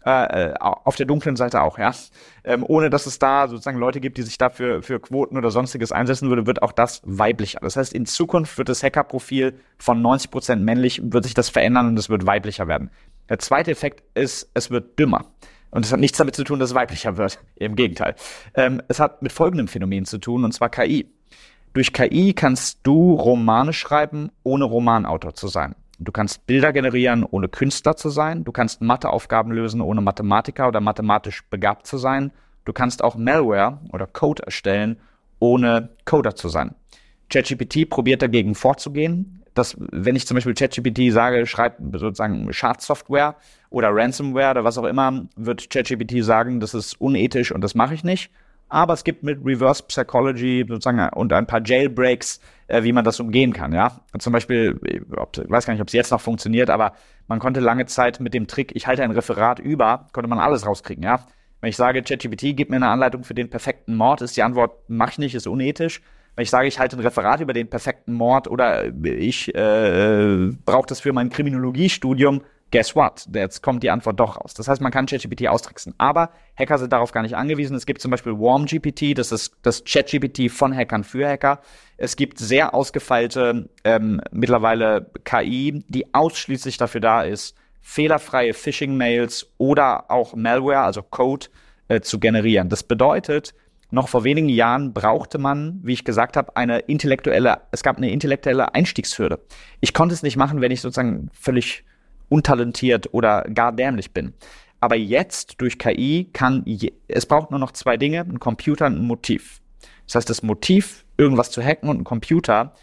Äh, auf der dunklen Seite auch, ja. Ähm, ohne dass es da sozusagen Leute gibt, die sich dafür für Quoten oder sonstiges einsetzen würde, wird auch das weiblicher. Das heißt, in Zukunft wird das Hackerprofil von neunzig Prozent männlich, wird sich das verändern und es wird weiblicher werden. Der zweite Effekt ist, es wird dümmer. Und es hat nichts damit zu tun, dass es weiblicher wird. Im Gegenteil. Ähm, es hat mit folgendem Phänomen zu tun, und zwar K I. Durch K I kannst du Romane schreiben, ohne Romanautor zu sein. Du kannst Bilder generieren, ohne Künstler zu sein. Du kannst Matheaufgaben lösen, ohne Mathematiker oder mathematisch begabt zu sein. Du kannst auch Malware oder Code erstellen, ohne Coder zu sein. ChatGPT probiert dagegen vorzugehen, dass, wenn ich zum Beispiel ChatGPT sage, schreib sozusagen Schadsoftware oder Ransomware oder was auch immer, wird ChatGPT sagen, das ist unethisch und das mache ich nicht. Aber es gibt mit Reverse Psychology sozusagen und ein paar Jailbreaks, äh, wie man das umgehen kann, ja. Zum Beispiel, ich weiß gar nicht, ob es jetzt noch funktioniert, aber man konnte lange Zeit mit dem Trick, ich halte ein Referat über, konnte man alles rauskriegen, ja. Wenn ich sage, ChatGPT, gib mir eine Anleitung für den perfekten Mord, ist die Antwort, mach ich nicht, ist unethisch. Wenn ich sage, ich halte ein Referat über den perfekten Mord oder ich äh, brauche das für mein Kriminologiestudium, guess what? Jetzt kommt die Antwort doch raus. Das heißt, man kann ChatGPT austricksen. Aber Hacker sind darauf gar nicht angewiesen. Es gibt zum Beispiel WarmGPT, das ist das ChatGPT von Hackern für Hacker. Es gibt sehr ausgefeilte ähm, mittlerweile K I, die ausschließlich dafür da ist, fehlerfreie Phishing-Mails oder auch Malware, also Code, äh, zu generieren. Das bedeutet, noch vor wenigen Jahren brauchte man, wie ich gesagt habe, eine intellektuelle, es gab eine intellektuelle Einstiegshürde. Ich konnte es nicht machen, wenn ich sozusagen völlig untalentiert oder gar dämlich bin. Aber jetzt durch K I kann, je, es braucht nur noch zwei Dinge, ein Computer und ein Motiv. Das heißt, das Motiv, irgendwas zu hacken und ein Computer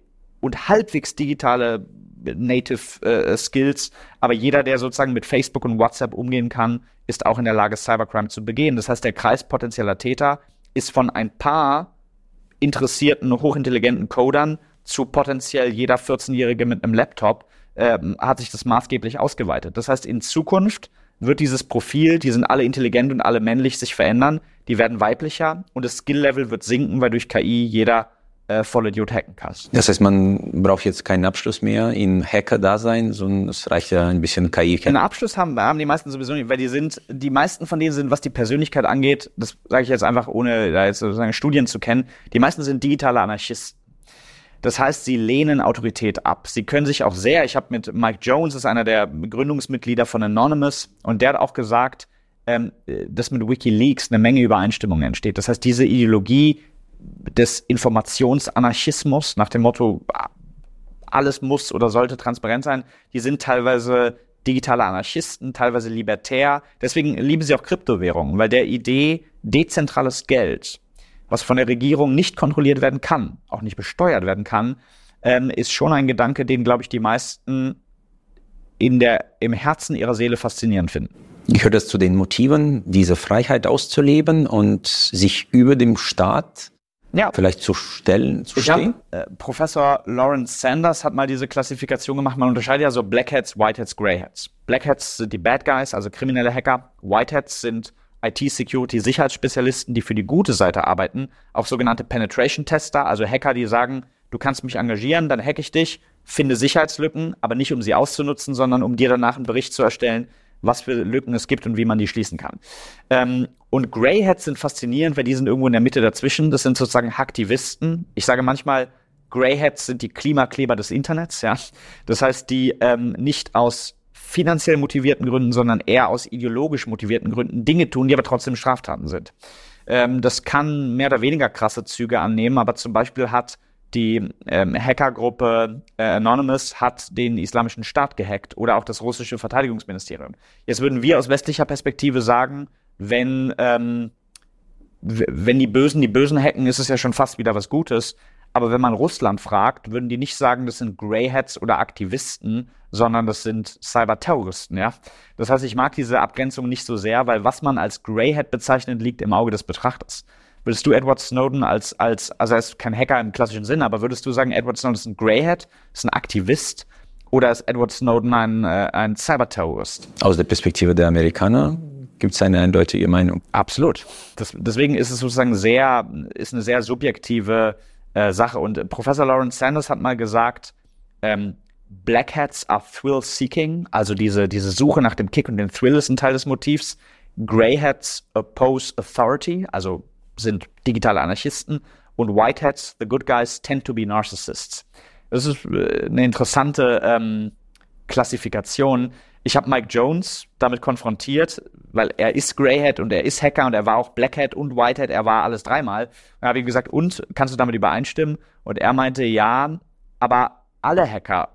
und halbwegs digitale Native äh, Skills, aber jeder, der sozusagen mit Facebook und WhatsApp umgehen kann, ist auch in der Lage, Cybercrime zu begehen. Das heißt, der Kreis potenzieller Täter ist von ein paar interessierten, hochintelligenten Codern zu potenziell jeder vierzehnjährige mit einem Laptop, ähm, hat sich das maßgeblich ausgeweitet. Das heißt, in Zukunft wird dieses Profil, die sind alle intelligent und alle männlich, sich verändern, die werden weiblicher und das Skill-Level wird sinken, weil durch K I jeder äh, Vollidiot hacken kann. Das heißt, man braucht jetzt keinen Abschluss mehr in Hacker-Dasein, sondern es reicht ja ein bisschen K I. Einen Abschluss haben, haben die meisten sowieso nicht, weil die sind, die meisten von denen sind, was die Persönlichkeit angeht, das sage ich jetzt einfach, ohne da jetzt sozusagen Studien zu kennen, die meisten sind digitale Anarchisten. Das heißt, sie lehnen Autorität ab. Sie können sich auch sehr, ich habe mit Mike Jones, das ist einer der Gründungsmitglieder von Anonymous, und der hat auch gesagt, ähm, dass mit WikiLeaks eine Menge Übereinstimmung entsteht. Das heißt, diese Ideologie des Informationsanarchismus nach dem Motto, alles muss oder sollte transparent sein, die sind teilweise digitale Anarchisten, teilweise libertär. Deswegen lieben sie auch Kryptowährungen, weil der Idee dezentrales Geld, was von der Regierung nicht kontrolliert werden kann, auch nicht besteuert werden kann, ähm, ist schon ein Gedanke, den, glaube ich, die meisten in der, im Herzen ihrer Seele faszinierend finden. Gehört das zu den Motiven, diese Freiheit auszuleben und sich über dem Staat ja. vielleicht zu stellen, zu ich stehen? Hab, äh, Professor Lawrence Sanders hat mal diese Klassifikation gemacht. Man unterscheidet ja so Black Hats, White Hats, Grey Hats. Black Hats sind die Bad Guys, also kriminelle Hacker. White Hats sind I T-Security-Sicherheitsspezialisten, die für die gute Seite arbeiten, auch sogenannte Penetration-Tester, also Hacker, die sagen, du kannst mich engagieren, dann hacke ich dich, finde Sicherheitslücken, aber nicht um sie auszunutzen, sondern um dir danach einen Bericht zu erstellen, was für Lücken es gibt und wie man die schließen kann. Ähm, und Grey Hats sind faszinierend, weil die sind irgendwo in der Mitte dazwischen. Das sind sozusagen Hacktivisten. Ich sage manchmal, Grey Hats sind die Klimakleber des Internets, ja. Das heißt, die ähm, nicht aus finanziell motivierten Gründen, sondern eher aus ideologisch motivierten Gründen Dinge tun, die aber trotzdem Straftaten sind. Ähm, das kann mehr oder weniger krasse Züge annehmen, aber zum Beispiel hat die ähm, Hackergruppe äh, Anonymous hat den Islamischen Staat gehackt oder auch das russische Verteidigungsministerium. Jetzt würden wir aus westlicher Perspektive sagen, wenn ähm, w- wenn die Bösen die Bösen hacken, ist es ja schon fast wieder was Gutes. Aber wenn man Russland fragt, würden die nicht sagen, das sind Grey Hats oder Aktivisten, sondern das sind Cyberterroristen, ja. Das heißt, ich mag diese Abgrenzung nicht so sehr, weil was man als Grey Hat bezeichnet, liegt im Auge des Betrachters. Würdest du Edward Snowden als, als, also er ist kein Hacker im klassischen Sinne, aber würdest du sagen, Edward Snowden ist ein Grey Hat, ist ein Aktivist, oder ist Edward Snowden ein, äh, ein Cyberterrorist? Aus der Perspektive der Amerikaner gibt es eine eindeutige Meinung. Absolut. Das, deswegen ist es sozusagen sehr, ist eine sehr subjektive äh, Sache. Und Professor Lawrence Sanders hat mal gesagt, ähm, Black Hats are thrill-seeking, also diese, diese Suche nach dem Kick und dem Thrill ist ein Teil des Motivs. Grey Hats oppose authority, also sind digitale Anarchisten. Und White Hats, the good guys, tend to be narcissists. Das ist eine interessante ähm, Klassifikation. Ich habe Mike Jones damit konfrontiert, weil er ist Grey Hat und er ist Hacker und er war auch Black Hat und White Hat, er war alles dreimal. Und da habe ich ihm gesagt, und, kannst du damit übereinstimmen? Und er meinte, ja, aber alle Hacker,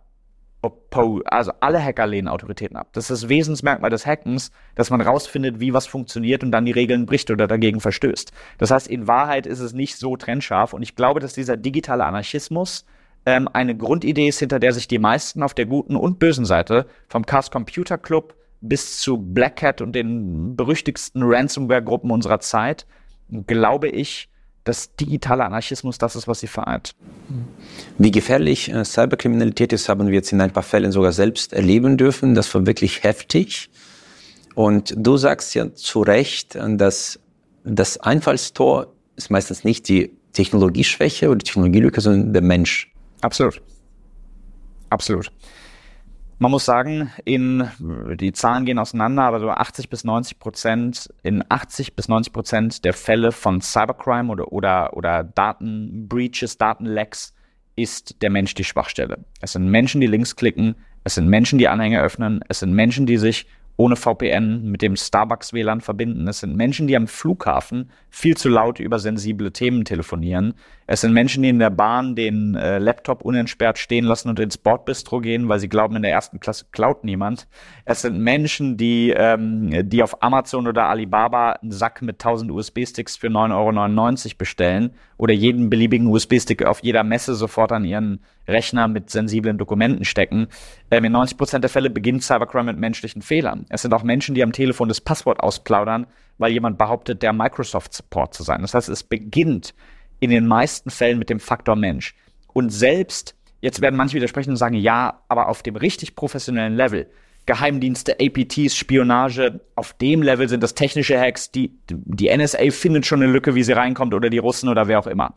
also alle Hacker lehnen Autoritäten ab. Das ist das Wesensmerkmal des Hackens, dass man rausfindet, wie was funktioniert und dann die Regeln bricht oder dagegen verstößt. Das heißt, in Wahrheit ist es nicht so trennscharf und ich glaube, dass dieser digitale Anarchismus ähm, eine Grundidee ist, hinter der sich die meisten auf der guten und bösen Seite, vom Chaos Computer Club bis zu Black Hat und den berüchtigsten Ransomware-Gruppen unserer Zeit, glaube ich, dass digitaler Anarchismus das ist, was sie vereint. Wie gefährlich äh, Cyberkriminalität ist, haben wir jetzt in ein paar Fällen sogar selbst erleben dürfen. Das war wirklich heftig. Und du sagst ja zu Recht, dass das Einfallstor ist meistens nicht die Technologieschwäche oder die Technologielücke, sondern der Mensch. Absolut. Absolut. Man muss sagen, in, die Zahlen gehen auseinander, aber so achtzig bis neunzig Prozent, in achtzig bis neunzig Prozent der Fälle von Cybercrime oder, oder, oder Datenbreaches, Datenlecks ist der Mensch die Schwachstelle. Es sind Menschen, die Links klicken, es sind Menschen, die Anhänge öffnen, es sind Menschen, die sich ohne V P N mit dem Starbucks-W L A N verbinden. Es sind Menschen, die am Flughafen viel zu laut über sensible Themen telefonieren. Es sind Menschen, die in der Bahn den äh, Laptop unentsperrt stehen lassen und ins Bordbistro gehen, weil sie glauben, in der ersten Klasse klaut niemand. Es sind Menschen, die ähm, die auf Amazon oder Alibaba einen Sack mit tausend U S B-Sticks für neun Euro neunundneunzig bestellen oder jeden beliebigen U S B-Stick auf jeder Messe sofort an ihren Rechner mit sensiblen Dokumenten stecken. Ähm, in neunzig Prozent der Fälle beginnt Cybercrime mit menschlichen Fehlern. Es sind auch Menschen, die am Telefon das Passwort ausplaudern, weil jemand behauptet, der Microsoft-Support zu sein. Das heißt, es beginnt in den meisten Fällen mit dem Faktor Mensch. Und selbst, jetzt werden manche widersprechen und sagen, ja, aber auf dem richtig professionellen Level, Geheimdienste, A P Ts, Spionage, auf dem Level sind das technische Hacks, die, die N S A findet schon eine Lücke, wie sie reinkommt, oder die Russen oder wer auch immer.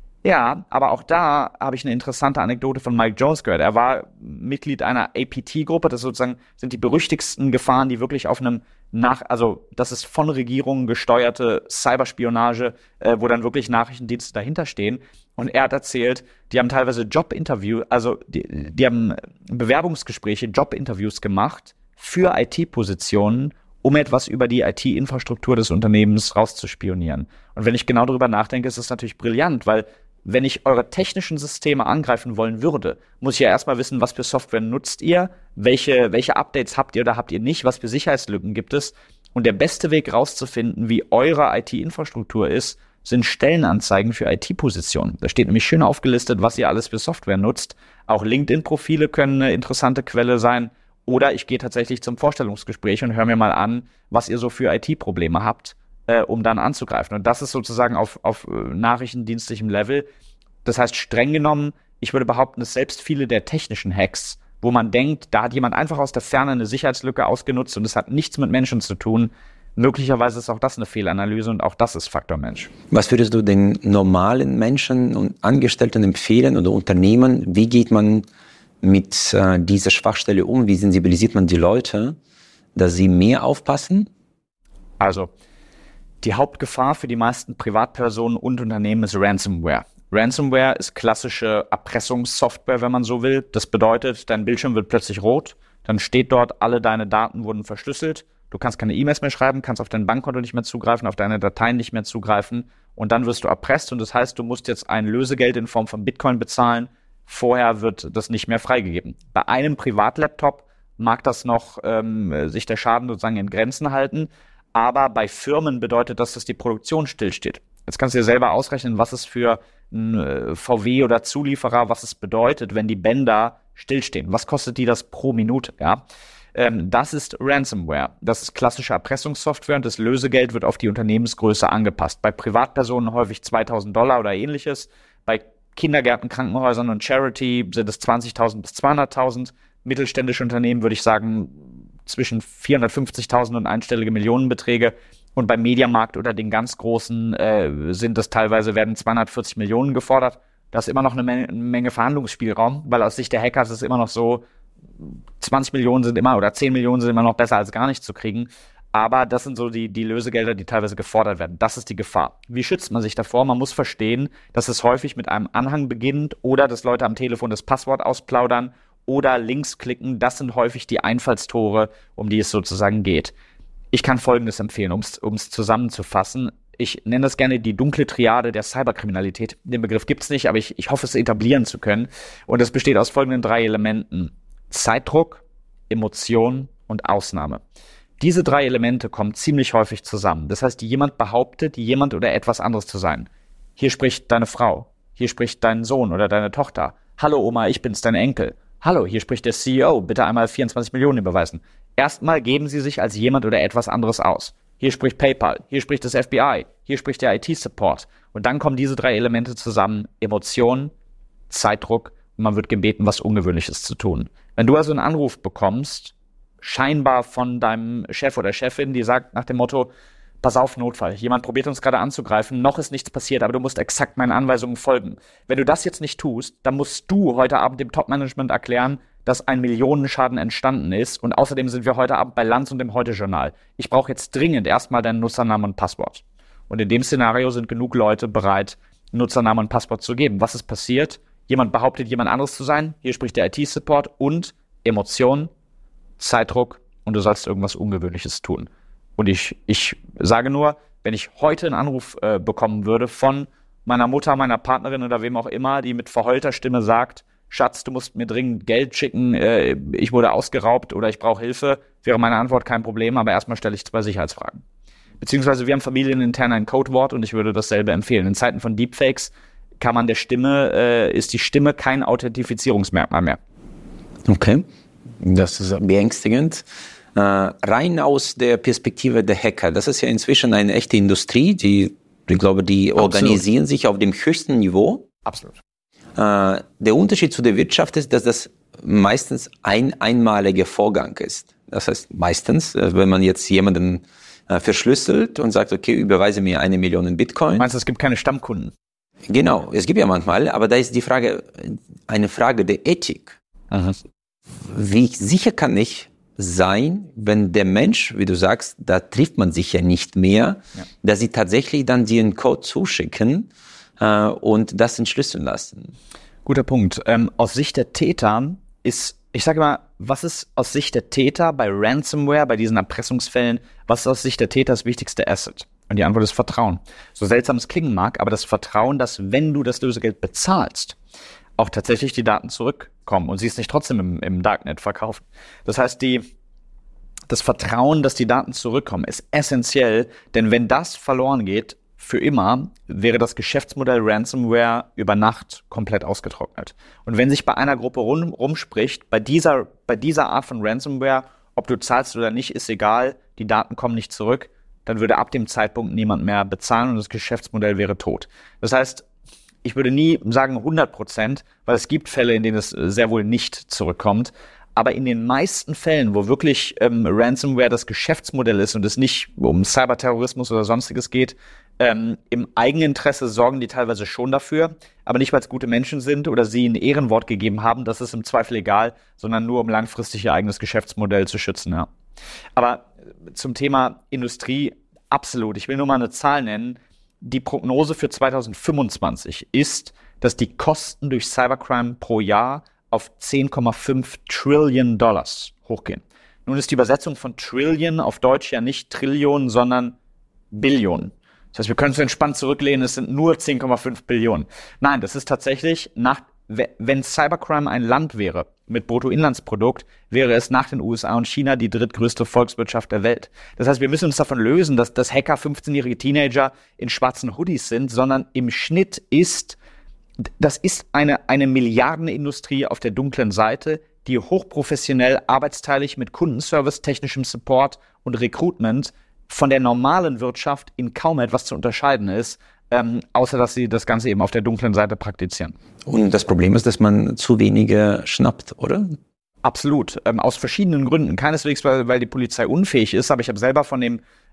Ja, aber auch da habe ich eine interessante Anekdote von Mike Jones gehört. Er war Mitglied einer A P T-Gruppe, das sozusagen sind die berüchtigsten Gefahren, die wirklich auf einem nach, also das ist von Regierungen gesteuerte Cyberspionage, äh, wo dann wirklich Nachrichtendienste dahinter stehen. Und er hat erzählt, die haben teilweise Jobinterview, also die, die haben Bewerbungsgespräche, Jobinterviews gemacht für I T-Positionen, um etwas über die I T-Infrastruktur des Unternehmens rauszuspionieren. Und wenn ich genau darüber nachdenke, ist es natürlich brillant, weil wenn ich eure technischen Systeme angreifen wollen würde, muss ich ja erstmal wissen, was für Software nutzt ihr, welche, welche Updates habt ihr oder habt ihr nicht, was für Sicherheitslücken gibt es. Und der beste Weg rauszufinden, wie eure I T-Infrastruktur ist, sind Stellenanzeigen für I T-Positionen. Da steht nämlich schön aufgelistet, was ihr alles für Software nutzt. Auch LinkedIn-Profile können eine interessante Quelle sein. Oder ich gehe tatsächlich zum Vorstellungsgespräch und höre mir mal an, was ihr so für I T-Probleme habt, äh, um dann anzugreifen. Und das ist sozusagen auf, auf nachrichtendienstlichem Level. Das heißt, streng genommen, ich würde behaupten, dass selbst viele der technischen Hacks, wo man denkt, da hat jemand einfach aus der Ferne eine Sicherheitslücke ausgenutzt und es hat nichts mit Menschen zu tun, möglicherweise ist auch das eine Fehlanalyse und auch das ist Faktor Mensch. Was würdest du den normalen Menschen und Angestellten empfehlen oder Unternehmen? Wie geht man mit äh, dieser Schwachstelle um? Wie sensibilisiert man die Leute, dass sie mehr aufpassen? Also, die Hauptgefahr für die meisten Privatpersonen und Unternehmen ist Ransomware. Ransomware ist klassische Erpressungssoftware, wenn man so will. Das bedeutet, dein Bildschirm wird plötzlich rot, dann steht dort, alle deine Daten wurden verschlüsselt, du kannst keine E-Mails mehr schreiben, kannst auf dein Bankkonto nicht mehr zugreifen, auf deine Dateien nicht mehr zugreifen und dann wirst du erpresst und das heißt, du musst jetzt ein Lösegeld in Form von Bitcoin bezahlen. Vorher wird das nicht mehr freigegeben. Bei einem Privatlaptop mag das noch ähm, sich der Schaden sozusagen in Grenzen halten, aber bei Firmen bedeutet das, dass die Produktion stillsteht. Jetzt kannst du dir selber ausrechnen, was es für ein äh, V W oder Zulieferer, was es bedeutet, wenn die Bänder stillstehen. Was kostet die das pro Minute? Ja, ähm, das ist Ransomware. Das ist klassische Erpressungssoftware und das Lösegeld wird auf die Unternehmensgröße angepasst. Bei Privatpersonen häufig zweitausend Dollar oder ähnliches. Bei Kindergärten, Krankenhäusern und Charity sind es zwanzigtausend bis zweihunderttausend. Mittelständische Unternehmen würde ich sagen zwischen vierhundertfünfzigtausend und einstellige Millionenbeträge. Und beim Mediamarkt oder den ganz großen äh, sind es teilweise, werden zweihundertvierzig Millionen gefordert. da ist immer noch eine Menge, eine Menge Verhandlungsspielraum, weil aus Sicht der Hacker ist es immer noch so, zwanzig Millionen sind immer oder zehn Millionen sind immer noch besser als gar nicht zu kriegen. Aber das sind so die, die Lösegelder, die teilweise gefordert werden. Das ist die Gefahr. Wie schützt man sich davor? Man muss verstehen, dass es häufig mit einem Anhang beginnt oder dass Leute am Telefon das Passwort ausplaudern oder Links klicken. Das sind häufig die Einfallstore, um die es sozusagen geht. Ich kann Folgendes empfehlen, um es zusammenzufassen. Ich nenne das gerne die dunkle Triade der Cyberkriminalität. Den Begriff gibt es nicht, aber ich, ich hoffe, es etablieren zu können. Und es besteht aus folgenden drei Elementen. Zeitdruck, Emotion und Ausnahme. Diese drei Elemente kommen ziemlich häufig zusammen. Das heißt, jemand behauptet, jemand oder etwas anderes zu sein. Hier spricht deine Frau. Hier spricht dein Sohn oder deine Tochter. Hallo Oma, ich bin's, dein Enkel. Hallo, hier spricht der C E O. Bitte einmal vierundzwanzig Millionen überweisen. Erstmal geben Sie sich als jemand oder etwas anderes aus. Hier spricht PayPal. Hier spricht das F B I. Hier spricht der I T-Support. Und dann kommen diese drei Elemente zusammen. Emotion, Zeitdruck und man wird gebeten, was Ungewöhnliches zu tun. Wenn du also einen Anruf bekommst, scheinbar von deinem Chef oder Chefin, die sagt nach dem Motto, pass auf, Notfall, jemand probiert uns gerade anzugreifen, noch ist nichts passiert, aber du musst exakt meinen Anweisungen folgen. Wenn du das jetzt nicht tust, dann musst du heute Abend dem Top-Management erklären, dass ein Millionenschaden entstanden ist und außerdem sind wir heute Abend bei Lanz und dem Heute-Journal. Ich brauche jetzt dringend erstmal deinen Nutzernamen und Passwort. Und in dem Szenario sind genug Leute bereit, Nutzernamen und Passwort zu geben. Was ist passiert? Jemand behauptet, jemand anderes zu sein. Hier spricht der I T-Support und Emotionen, Zeitdruck und du sollst irgendwas Ungewöhnliches tun. Und ich, ich sage nur, wenn ich heute einen Anruf äh, bekommen würde von meiner Mutter, meiner Partnerin oder wem auch immer, die mit verheulter Stimme sagt, Schatz, du musst mir dringend Geld schicken, äh, ich wurde ausgeraubt oder ich brauche Hilfe, wäre meine Antwort kein Problem, aber erstmal stelle ich zwei Sicherheitsfragen. Beziehungsweise wir haben familienintern ein Codewort und ich würde dasselbe empfehlen. In Zeiten von Deepfakes kann man der Stimme, äh, ist die Stimme kein Authentifizierungsmerkmal mehr. Okay. Das ist beängstigend. Äh, rein aus der Perspektive der Hacker, das ist ja inzwischen eine echte Industrie, die, ich glaube, die organisieren Absolut. sich auf dem höchsten Niveau. Absolut. Äh, der Unterschied zu der Wirtschaft ist, dass das meistens ein einmaliger Vorgang ist. Das heißt, meistens, wenn man jetzt jemanden äh, verschlüsselt und sagt, okay, überweise mir eine Million Bitcoin. Meinst du, es gibt keine Stammkunden? Genau, es gibt ja manchmal, aber da ist die Frage, eine Frage der Ethik. Aha. Wie sicher kann ich sein, wenn der Mensch, wie du sagst, da trifft man sich ja nicht mehr, ja. dass sie tatsächlich dann dir einen Code zuschicken äh, und das entschlüsseln lassen? Guter Punkt. Ähm, aus Sicht der Täter ist, ich sage mal, was ist aus Sicht der Täter bei Ransomware, bei diesen Erpressungsfällen, was ist aus Sicht der Täter das wichtigste Asset? Und die Antwort ist Vertrauen. So seltsam es klingen mag, aber das Vertrauen, dass wenn du das Lösegeld bezahlst, auch tatsächlich die Daten zurückkommen und sie es nicht trotzdem im, im Darknet verkaufen. Das heißt, die, das Vertrauen, dass die Daten zurückkommen, ist essentiell, denn wenn das verloren geht, für immer, wäre das Geschäftsmodell Ransomware über Nacht komplett ausgetrocknet. Und wenn sich bei einer Gruppe rum, rumspricht, bei dieser, bei dieser Art von Ransomware, ob du zahlst oder nicht, ist egal, die Daten kommen nicht zurück, dann würde ab dem Zeitpunkt niemand mehr bezahlen und das Geschäftsmodell wäre tot. Das heißt, ich würde nie sagen hundert Prozent, weil es gibt Fälle, in denen es sehr wohl nicht zurückkommt. Aber in den meisten Fällen, wo wirklich ähm, Ransomware das Geschäftsmodell ist und es nicht um Cyberterrorismus oder sonstiges geht, ähm, im Eigeninteresse sorgen die teilweise schon dafür, aber nicht, weil es gute Menschen sind oder sie ein Ehrenwort gegeben haben, das ist im Zweifel egal, sondern nur um langfristig ihr eigenes Geschäftsmodell zu schützen. Ja. Aber zum Thema Industrie, absolut. Ich will nur mal eine Zahl nennen. Die Prognose für zweitausendfünfundzwanzig ist, dass die Kosten durch Cybercrime pro Jahr auf zehn Komma fünf Trillion Dollars hochgehen. Nun ist die Übersetzung von Trillion auf Deutsch ja nicht Trillion, sondern Billionen. Das heißt, wir können es entspannt zurücklehnen, es sind nur zehn Komma fünf Billionen. Nein, das ist tatsächlich, nach, wenn Cybercrime ein Land wäre mit Bruttoinlandsprodukt, wäre es nach den U S A und China die drittgrößte Volkswirtschaft der Welt. Das heißt, wir müssen uns davon lösen, dass, dass Hacker fünfzehnjährige Teenager in schwarzen Hoodies sind, sondern im Schnitt ist, das ist eine, eine Milliardenindustrie auf der dunklen Seite, die hochprofessionell, arbeitsteilig mit Kundenservice, technischem Support und Recruitment von der normalen Wirtschaft in kaum etwas zu unterscheiden ist, ähm, außer dass sie das Ganze eben auf der dunklen Seite praktizieren. Und das Problem ist, dass man zu wenige schnappt, oder? Absolut, ähm, aus verschiedenen Gründen. Keineswegs, weil, weil die Polizei unfähig ist, aber ich habe selber von dem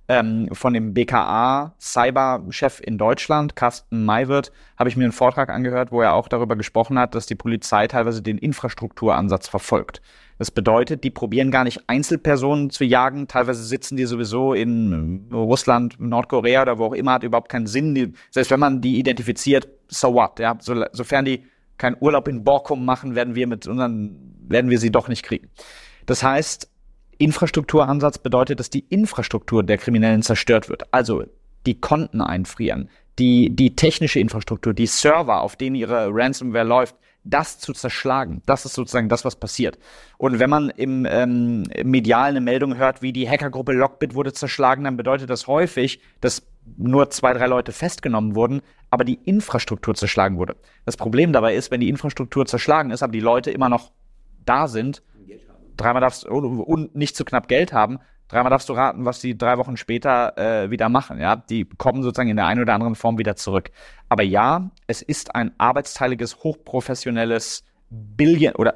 ähm, von dem B K A Cyberchef in Deutschland, Carsten Maywirth, habe ich mir einen Vortrag angehört, wo er auch darüber gesprochen hat, dass die Polizei teilweise den Infrastrukturansatz verfolgt. Das bedeutet, die probieren gar nicht Einzelpersonen zu jagen. Teilweise sitzen die sowieso in Russland, Nordkorea oder wo auch immer, hat überhaupt keinen Sinn. Die, selbst wenn man die identifiziert, so what? Ja, so, sofern die keinen Urlaub in Borkum machen, werden wir mit unseren, werden wir sie doch nicht kriegen. Das heißt, Infrastrukturansatz bedeutet, dass die Infrastruktur der Kriminellen zerstört wird. Also die Konten einfrieren, die, die technische Infrastruktur, die Server, auf denen ihre Ransomware läuft, das zu zerschlagen. Das ist sozusagen das, was passiert. Und wenn man im ähm, medial eine Meldung hört, wie die Hackergruppe Lockbit wurde zerschlagen, dann bedeutet das häufig, dass nur zwei, drei Leute festgenommen wurden, aber die Infrastruktur zerschlagen wurde. Das Problem dabei ist, wenn die Infrastruktur zerschlagen ist, aber die Leute immer noch da sind, dreimal darfst du, und nicht zu knapp Geld haben, dreimal darfst du raten, was die drei Wochen später äh, wieder machen. Ja, die kommen sozusagen in der einen oder anderen Form wieder zurück. Aber ja, es ist ein arbeitsteiliges, hochprofessionelles Billion- oder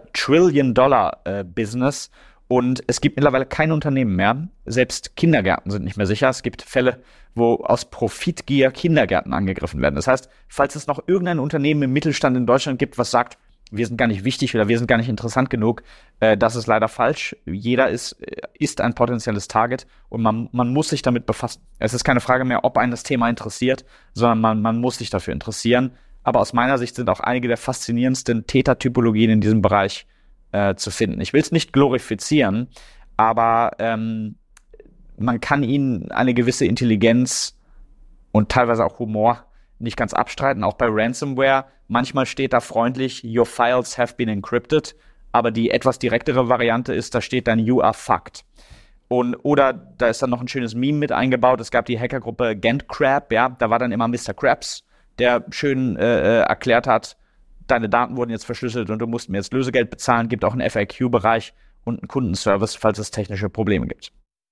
Trillion-Dollar-Business. Und es gibt mittlerweile kein Unternehmen mehr. Selbst Kindergärten sind nicht mehr sicher. Es gibt Fälle, wo aus Profitgier Kindergärten angegriffen werden. Das heißt, falls es noch irgendein Unternehmen im Mittelstand in Deutschland gibt, was sagt, wir sind gar nicht wichtig oder wir sind gar nicht interessant genug, äh, das ist leider falsch. Jeder ist, ist ein potenzielles Target und man, man muss sich damit befassen. Es ist keine Frage mehr, ob einen das Thema interessiert, sondern man, man muss sich dafür interessieren. Aber aus meiner Sicht sind auch einige der faszinierendsten Tätertypologien in diesem Bereich äh, zu finden. Ich will es nicht glorifizieren, aber ähm, man kann ihnen eine gewisse Intelligenz und teilweise auch Humor nicht ganz abstreiten, auch bei Ransomware. Manchmal steht da freundlich, your files have been encrypted, aber die etwas direktere Variante ist, da steht dann you are fucked. Und, oder da ist dann noch ein schönes Meme mit eingebaut. Es gab die Hackergruppe GentCrab, ja, da war dann immer Mister Krabs, der schön äh, erklärt hat, deine Daten wurden jetzt verschlüsselt und du musst mir jetzt Lösegeld bezahlen. Gibt auch einen F A Q-Bereich und einen Kundenservice, falls es technische Probleme gibt.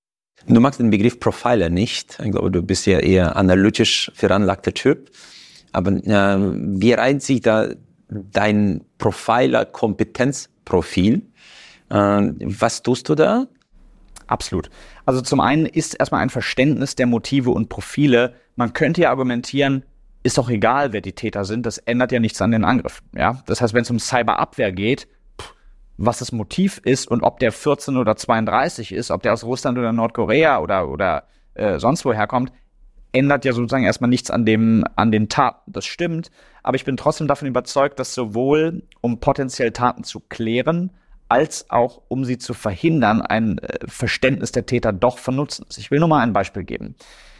Du magst den Begriff Profiler nicht. Ich glaube, du bist ja eher analytisch veranlagter Typ. Aber äh, wie reiht sich da dein Profiler-Kompetenzprofil? Äh, was tust du da? Absolut. Also zum einen ist erstmal ein Verständnis der Motive und Profile. Man könnte ja argumentieren, ist doch egal, wer die Täter sind. Das ändert ja nichts an den Angriff. Ja? Das heißt, wenn es um Cyberabwehr geht, was das Motiv ist und ob der vierzehn oder zweiunddreißig ist, ob der aus Russland oder Nordkorea oder oder äh, sonst woher kommt, ändert ja sozusagen erstmal nichts an dem an den Taten. Das stimmt, aber ich bin trotzdem davon überzeugt, dass sowohl um potenziell Taten zu klären, als auch um sie zu verhindern, ein äh, Verständnis der Täter doch von Nutzen ist. Ich will nur mal ein Beispiel geben.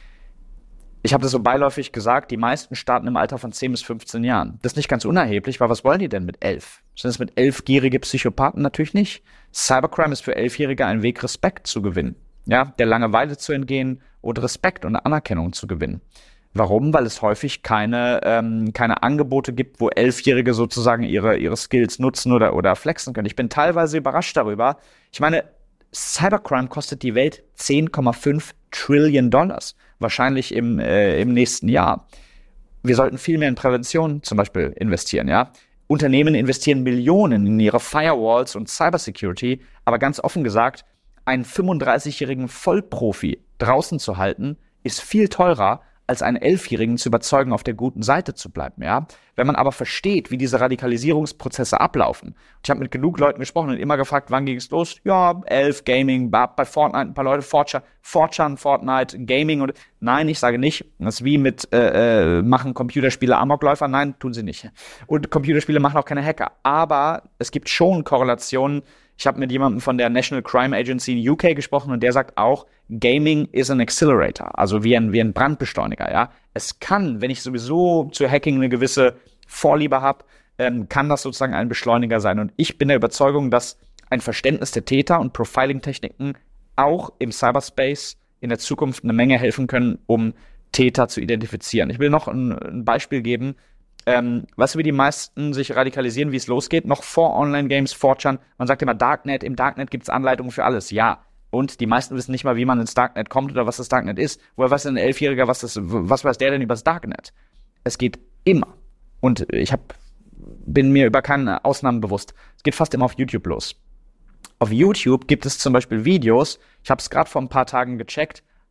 Ich habe das so beiläufig gesagt, die meisten starten im Alter von zehn bis fünfzehn Jahren. Das ist nicht ganz unerheblich, weil was wollen die denn mit elf? Sind es mit elf gierige Psychopathen? Natürlich nicht. Cybercrime ist für Elfjährige ein Weg, Respekt zu gewinnen. Ja, der Langeweile zu entgehen und Respekt und Anerkennung zu gewinnen. Warum? Weil es häufig keine, ähm, keine Angebote gibt, wo Elfjährige sozusagen ihre, ihre Skills nutzen oder, oder flexen können. Ich bin teilweise überrascht darüber. Ich meine, Cybercrime kostet die Welt zehn Komma fünf Trillion Dollars. Wahrscheinlich im, äh, im nächsten Jahr. Wir sollten viel mehr in Prävention zum Beispiel investieren, ja. Unternehmen investieren Millionen in ihre Firewalls und Cybersecurity, aber ganz offen gesagt, einen fünfunddreißigjährigen Vollprofi draußen zu halten, ist viel teurer, als einen Elfjährigen zu überzeugen, auf der guten Seite zu bleiben, ja. Wenn man aber versteht, wie diese Radikalisierungsprozesse ablaufen. Und ich habe mit genug Leuten gesprochen und immer gefragt, wann ging es los? Ja, elf, Gaming, bei Fortnite ein paar Leute, four chan, Fortnite, Gaming und nein, ich sage nicht. Das ist wie mit äh, äh, machen Computerspiele Amokläufer. Nein, tun sie nicht. Und Computerspiele machen auch keine Hacker. Aber es gibt schon Korrelationen. Ich habe mit jemandem von der National Crime Agency in U K gesprochen und der sagt auch, Gaming is an accelerator, also wie ein, wie ein Brandbeschleuniger, ja. Es kann, wenn ich sowieso zu Hacking eine gewisse Vorliebe habe, ähm, kann das sozusagen ein Beschleuniger sein. Und ich bin der Überzeugung, dass ein Verständnis der Täter und Profiling-Techniken auch im Cyberspace in der Zukunft eine Menge helfen können, um Täter zu identifizieren. Ich will noch ein, ein Beispiel geben. Ähm, weißt du, wie die meisten sich radikalisieren, wie es losgeht? Noch vor Online-Games, four chan. Man sagt immer Darknet. Im Darknet gibt es Anleitungen für alles. Ja. Und die meisten wissen nicht mal, wie man ins Darknet kommt oder was das Darknet ist. Woher weiß denn ein Elfjähriger, was das, was weiß der denn über das Darknet? Es geht immer. Und ich hab, bin mir über keine Ausnahmen bewusst. Es geht fast immer auf YouTube los. Auf YouTube gibt es zum Beispiel Videos. Ich habe es gerade vor ein paar Tagen gecheckt.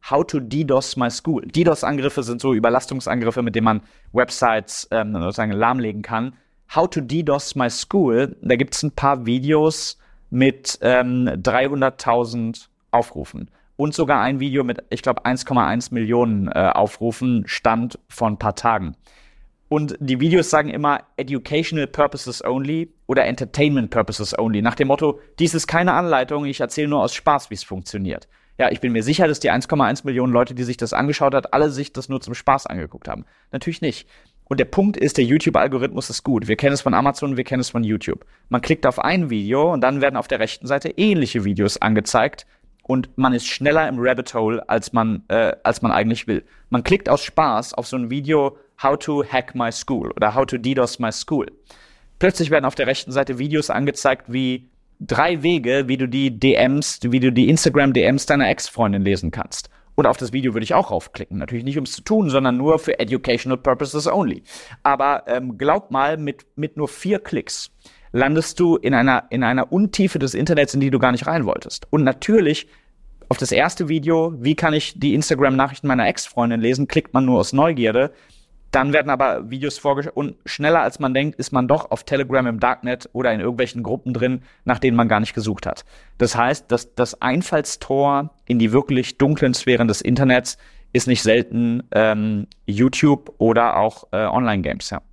How to DDoS my school. DDoS-Angriffe sind so Überlastungsangriffe, mit denen man Websites ähm, sozusagen lahmlegen kann. How to DDoS my school, da gibt es ein paar Videos mit ähm, dreihunderttausend Aufrufen. Und sogar ein Video mit, ich glaube, eins Komma eins Millionen äh, Aufrufen, Stand von ein paar Tagen. Und die Videos sagen immer Educational Purposes Only oder Entertainment Purposes Only. Nach dem Motto, dies ist keine Anleitung, ich erzähle nur aus Spaß, wie es funktioniert. Ja, ich bin mir sicher, dass die eins Komma eins Millionen Leute, die sich das angeschaut hat, alle sich das nur zum Spaß angeguckt haben. Natürlich nicht. Und der Punkt ist, der YouTube-Algorithmus ist gut. Wir kennen es von Amazon, wir kennen es von YouTube. Man klickt auf ein Video und dann werden auf der rechten Seite ähnliche Videos angezeigt. Und man ist schneller im Rabbit Hole, als man, äh, als man eigentlich will. Man klickt aus Spaß auf so ein Video, How to hack my school oder How to DDoS my school. Plötzlich werden auf der rechten Seite Videos angezeigt wie drei Wege, wie du die D Ms, wie du die Instagram-D Ms deiner Ex-Freundin lesen kannst. Und auf das Video würde ich auch raufklicken. Natürlich nicht, um es zu tun, sondern nur für educational purposes only. Aber ähm, glaub mal, mit, mit nur vier Klicks landest du in einer, in einer Untiefe des Internets, in die du gar nicht rein wolltest. Und natürlich auf das erste Video, wie kann ich die Instagram-Nachrichten meiner Ex-Freundin lesen, klickt man nur aus Neugierde. Dann werden aber Videos vorgeschlagen und schneller als man denkt, ist man doch auf Telegram im Darknet oder in irgendwelchen Gruppen drin, nach denen man gar nicht gesucht hat. Das heißt, dass das Einfallstor in die wirklich dunklen Sphären des Internets ist nicht selten ähm, YouTube oder auch äh, Online-Games, ja.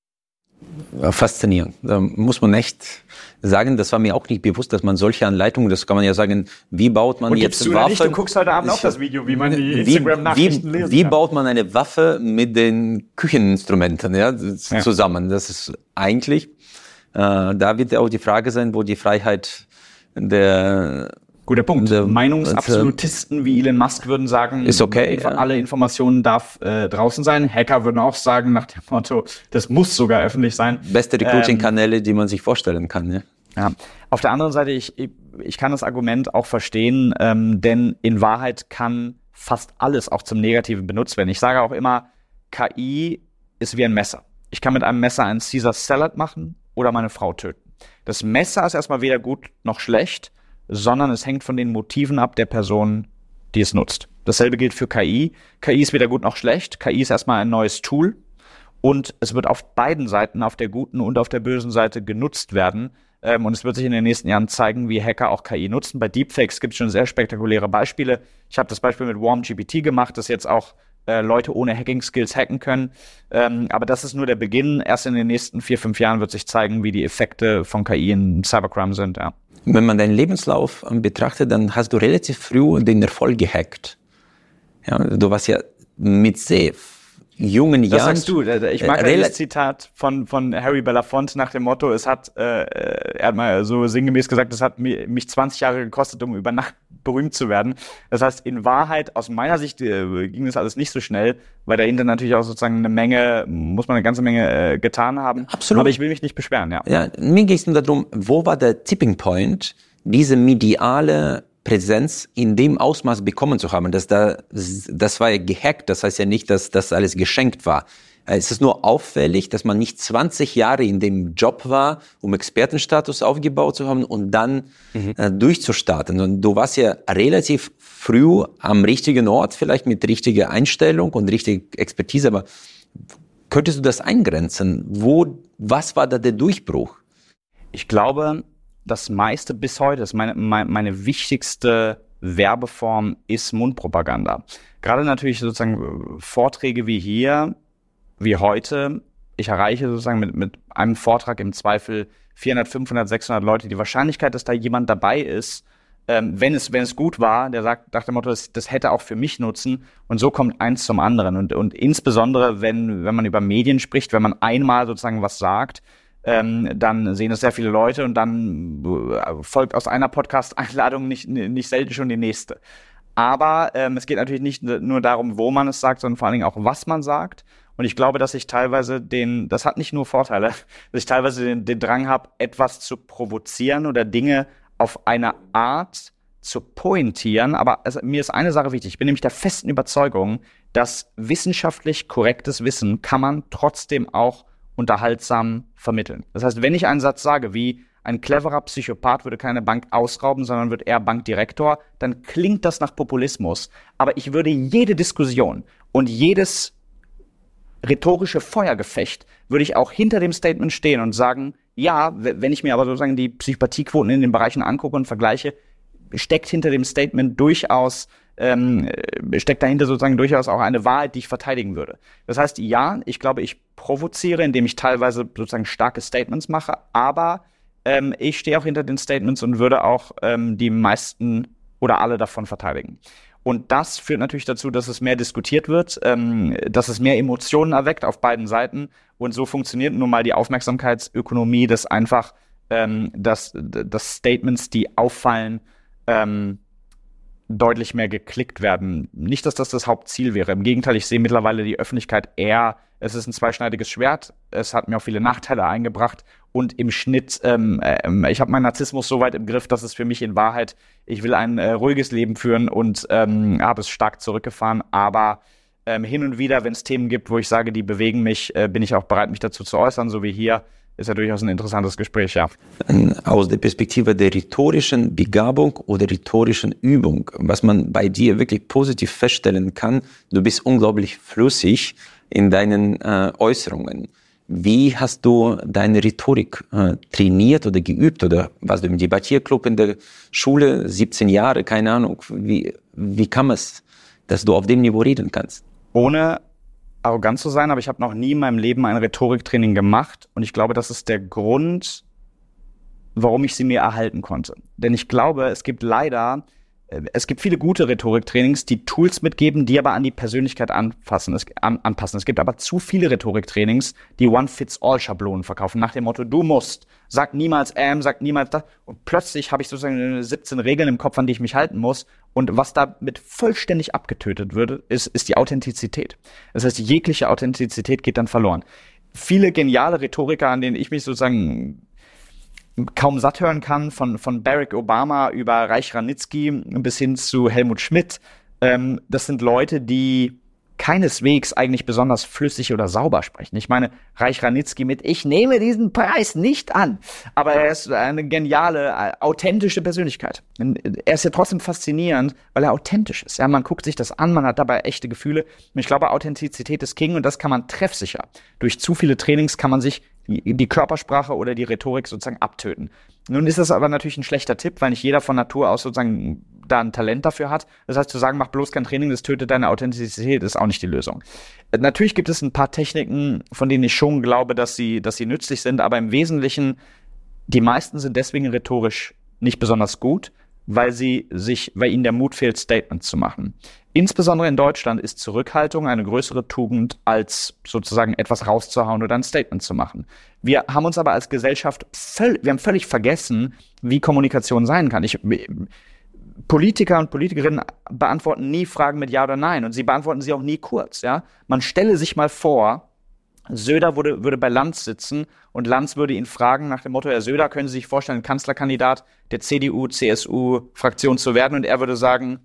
Faszinierend. Da muss man echt sagen, das war mir auch nicht bewusst, dass man solche Anleitungen, das kann man ja sagen, wie baut man und jetzt du Waffen? Nicht, du guckst heute Abend auch das Video, wie man die Instagram-Nachrichten lesen Wie kann. baut man eine Waffe mit den Kücheninstrumenten ja, ja. zusammen? Das ist eigentlich, äh, da wird ja auch die Frage sein, wo die Freiheit der Guter Punkt. Der, Meinungsabsolutisten wie Elon Musk würden sagen, ist okay, ja. ja. alle Informationen darf äh, draußen sein. Hacker würden auch sagen, nach dem Motto, das muss sogar öffentlich sein. Beste Recruiting-Kanäle, ähm, die man sich vorstellen kann. Ja. Ja. Auf der anderen Seite, ich, ich, ich kann das Argument auch verstehen, ähm, denn in Wahrheit kann fast alles auch zum Negativen benutzt werden. Ich sage auch immer, K I ist wie ein Messer. Ich kann mit einem Messer einen Caesar Salad machen oder meine Frau töten. Das Messer ist erstmal weder gut noch schlecht, sondern es hängt von den Motiven ab der Person, die es nutzt. Dasselbe gilt für K I. K I ist weder gut noch schlecht. K I ist erstmal ein neues Tool und es wird auf beiden Seiten, auf der guten und auf der bösen Seite genutzt werden. Ähm, und es wird sich in den nächsten Jahren zeigen, wie Hacker auch K I nutzen. Bei Deepfakes gibt es schon sehr spektakuläre Beispiele. Ich habe das Beispiel mit WarmGPT gemacht, das jetzt auch äh, Leute ohne Hacking-Skills hacken können. Ähm, aber das ist nur der Beginn. Erst in den nächsten vier, fünf Jahren wird sich zeigen, wie die Effekte von K I in Cybercrime sind, ja. Wenn man deinen Lebenslauf betrachtet, dann hast du relativ früh den Erfolg gehackt. Ja, du warst ja mit sehr jungen Jahren. Das sagst du. Ich mag äh, das Zitat von, von Harry Belafonte nach dem Motto, es hat, äh, er hat mal so sinngemäß gesagt, es hat mich zwanzig Jahre gekostet, um über Nacht berühmt zu werden. Das heißt, in Wahrheit, aus meiner Sicht, äh, ging das alles nicht so schnell, weil dahinter natürlich auch sozusagen eine Menge, muss man eine ganze Menge äh, getan haben. Absolut. Aber ich will mich nicht beschweren, ja. Ja, mir geht es nur darum, wo war der Tipping Point, diese mediale Präsenz in dem Ausmaß bekommen zu haben. Dass da, das war ja gehackt, das heißt ja nicht, dass das alles geschenkt war. Es ist nur auffällig, dass man nicht zwanzig Jahre in dem Job war, um Expertenstatus aufgebaut zu haben und dann mhm. äh, durchzustarten. Und du warst ja relativ früh am richtigen Ort, vielleicht mit richtiger Einstellung und richtiger Expertise, aber könntest du das eingrenzen? Wo, was war da der Durchbruch? Ich glaube, das meiste bis heute, ist meine, meine, meine wichtigste Werbeform ist Mundpropaganda. Gerade natürlich sozusagen Vorträge wie hier, wie heute. Ich erreiche sozusagen mit, mit einem Vortrag im Zweifel vierhundert, fünfhundert, sechshundert Leute. Die Wahrscheinlichkeit, dass da jemand dabei ist, ähm, wenn es wenn es gut war, der sagt, nach dem Motto, das, das hätte auch für mich Nutzen. Und so kommt eins zum anderen. Und, und insbesondere, wenn wenn man über Medien spricht, wenn man einmal sozusagen was sagt, ähm, dann sehen es sehr viele Leute und dann äh, folgt aus einer Podcast-Einladung nicht, nicht selten schon die nächste. Aber ähm, es geht natürlich nicht nur darum, wo man es sagt, sondern vor allen Dingen auch, was man sagt. Und ich glaube, dass ich teilweise den, das hat nicht nur Vorteile, dass ich teilweise den, den Drang habe, etwas zu provozieren oder Dinge auf eine Art zu pointieren. Aber also, mir ist eine Sache wichtig. Ich bin nämlich der festen Überzeugung, dass wissenschaftlich korrektes Wissen kann man trotzdem auch unterhaltsam vermitteln. Das heißt, wenn ich einen Satz sage wie ein cleverer Psychopath würde keine Bank ausrauben, sondern wird eher Bankdirektor, dann klingt das nach Populismus. Aber ich würde jede Diskussion und jedes rhetorische Feuergefecht würde ich auch hinter dem Statement stehen und sagen, ja, wenn ich mir aber sozusagen die Psychopathiequoten in den Bereichen angucke und vergleiche, steckt hinter dem Statement durchaus, ähm, steckt dahinter sozusagen durchaus auch eine Wahrheit, die ich verteidigen würde. Das heißt, ja, ich glaube, ich provoziere, indem ich teilweise sozusagen starke Statements mache, aber ähm, ich stehe auch hinter den Statements und würde auch ähm, die meisten oder alle davon verteidigen. Und das führt natürlich dazu, dass es mehr diskutiert wird, ähm, dass es mehr Emotionen erweckt auf beiden Seiten. Und so funktioniert nun mal die Aufmerksamkeitsökonomie, dass einfach ähm, dass, dass Statements, die auffallen, ähm, deutlich mehr geklickt werden. Nicht, dass das das Hauptziel wäre. Im Gegenteil, ich sehe mittlerweile die Öffentlichkeit eher, es ist ein zweischneidiges Schwert. Es hat mir auch viele Nachteile eingebracht. Und im Schnitt, ähm, äh, ich habe meinen Narzissmus so weit im Griff, dass es für mich in Wahrheit, ich will ein äh, ruhiges Leben führen und ähm, habe es stark zurückgefahren. Aber ähm, hin und wieder, wenn es Themen gibt, wo ich sage, die bewegen mich, äh, bin ich auch bereit, mich dazu zu äußern, so wie hier. Ist ja durchaus ein interessantes Gespräch, ja. Aus der Perspektive der rhetorischen Begabung oder rhetorischen Übung, was man bei dir wirklich positiv feststellen kann, du bist unglaublich flüssig in deinen äh, Äußerungen. Wie hast du deine Rhetorik äh, trainiert oder geübt? Oder warst du im Debattierclub in der Schule, siebzehn Jahre, keine Ahnung. Wie, wie kam es, dass du auf dem Niveau reden kannst? Ohne arrogant zu sein, aber ich habe noch nie in meinem Leben ein Rhetoriktraining gemacht und ich glaube, das ist der Grund, warum ich sie mir erhalten konnte. Denn ich glaube, es gibt leider, es gibt viele gute Rhetoriktrainings, die Tools mitgeben, die aber an die Persönlichkeit anpassen. Es, an, anpassen. Es gibt aber zu viele Rhetoriktrainings, die One-Fits-All-Schablonen verkaufen, nach dem Motto, du musst, sag niemals ähm, sag niemals das. Und plötzlich habe ich sozusagen siebzehn Regeln im Kopf, an die ich mich halten muss. Und was damit vollständig abgetötet würde, ist, ist die Authentizität. Das heißt, jegliche Authentizität geht dann verloren. Viele geniale Rhetoriker, an denen ich mich sozusagen kaum satt hören kann, von, von Barack Obama über Reich Ranitzky bis hin zu Helmut Schmidt, ähm, das sind Leute, die keineswegs eigentlich besonders flüssig oder sauber sprechen. Ich meine, Reich Ranitzky mit ich nehme diesen Preis nicht an, aber er ist eine geniale, authentische Persönlichkeit. Er ist ja trotzdem faszinierend, weil er authentisch ist. Ja, man guckt sich das an, man hat dabei echte Gefühle. Und ich glaube, Authentizität ist King und das kann man treffsicher. Durch zu viele Trainings kann man sich die Körpersprache oder die Rhetorik sozusagen abtöten. Nun ist das aber natürlich ein schlechter Tipp, weil nicht jeder von Natur aus sozusagen da ein Talent dafür hat. Das heißt, zu sagen, mach bloß kein Training, das tötet deine Authentizität, ist auch nicht die Lösung. Natürlich gibt es ein paar Techniken, von denen ich schon glaube, dass sie, dass sie nützlich sind, aber im Wesentlichen, die meisten sind deswegen rhetorisch nicht besonders gut, weil sie sich, weil ihnen der Mut fehlt, Statements zu machen. Insbesondere in Deutschland ist Zurückhaltung eine größere Tugend, als sozusagen etwas rauszuhauen oder ein Statement zu machen. Wir haben uns aber als Gesellschaft, völ- wir haben völlig vergessen, wie Kommunikation sein kann. Ich, Politiker und Politikerinnen beantworten nie Fragen mit Ja oder Nein und sie beantworten sie auch nie kurz. Ja, man stelle sich mal vor, Söder würde, würde bei Lanz sitzen und Lanz würde ihn fragen nach dem Motto, Herr Söder, können Sie sich vorstellen, Kanzlerkandidat der C D U C S U-Fraktion zu werden? Und er würde sagen,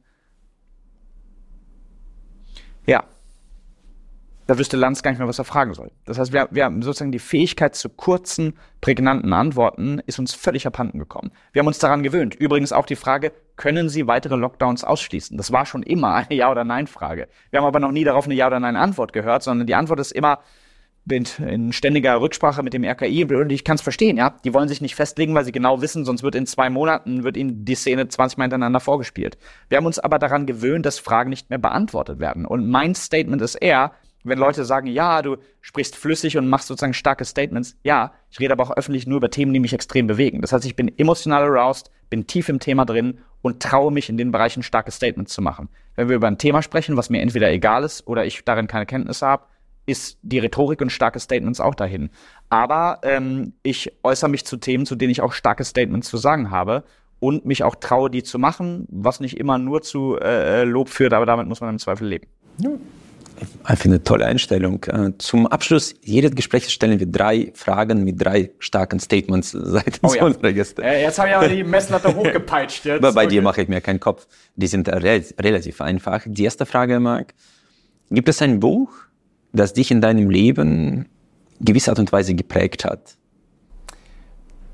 ja, da wüsste Lanz gar nicht mehr, was er fragen soll. Das heißt, wir, wir haben sozusagen die Fähigkeit zu kurzen, prägnanten Antworten ist uns völlig abhanden gekommen. Wir haben uns daran gewöhnt. Übrigens auch die Frage, können Sie weitere Lockdowns ausschließen? Das war schon immer eine Ja- oder Nein-Frage. Wir haben aber noch nie darauf eine Ja- oder Nein-Antwort gehört, sondern die Antwort ist immer, bin in ständiger Rücksprache mit dem R K I und ich kann es verstehen, ja. Die wollen sich nicht festlegen, weil sie genau wissen, sonst wird in zwei Monaten wird ihnen die Szene zwanzig Mal hintereinander vorgespielt. Wir haben uns aber daran gewöhnt, dass Fragen nicht mehr beantwortet werden. Und mein Statement ist eher, wenn Leute sagen, ja, du sprichst flüssig und machst sozusagen starke Statements, ja, ich rede aber auch öffentlich nur über Themen, die mich extrem bewegen. Das heißt, ich bin emotional aroused, bin tief im Thema drin und traue mich in den Bereichen starke Statements zu machen. Wenn wir über ein Thema sprechen, was mir entweder egal ist oder ich darin keine Kenntnisse habe, ist die Rhetorik und starke Statements auch dahin. Aber ähm, ich äußere mich zu Themen, zu denen ich auch starke Statements zu sagen habe und mich auch traue, die zu machen, was nicht immer nur zu äh, Lob führt, aber damit muss man im Zweifel leben. Ja. Ich finde eine tolle Einstellung. Zum Abschluss jedes Gesprächs stellen wir drei Fragen mit drei starken Statements seitens oh ja. unserer Gäste. Äh, jetzt habe ich aber die Messlatte hochgepeitscht. Jetzt. Aber bei okay. dir mache ich mir keinen Kopf. Die sind re- relativ einfach. Die erste Frage, Marc. Gibt es ein Buch, das dich in deinem Leben gewisse Art und Weise geprägt hat?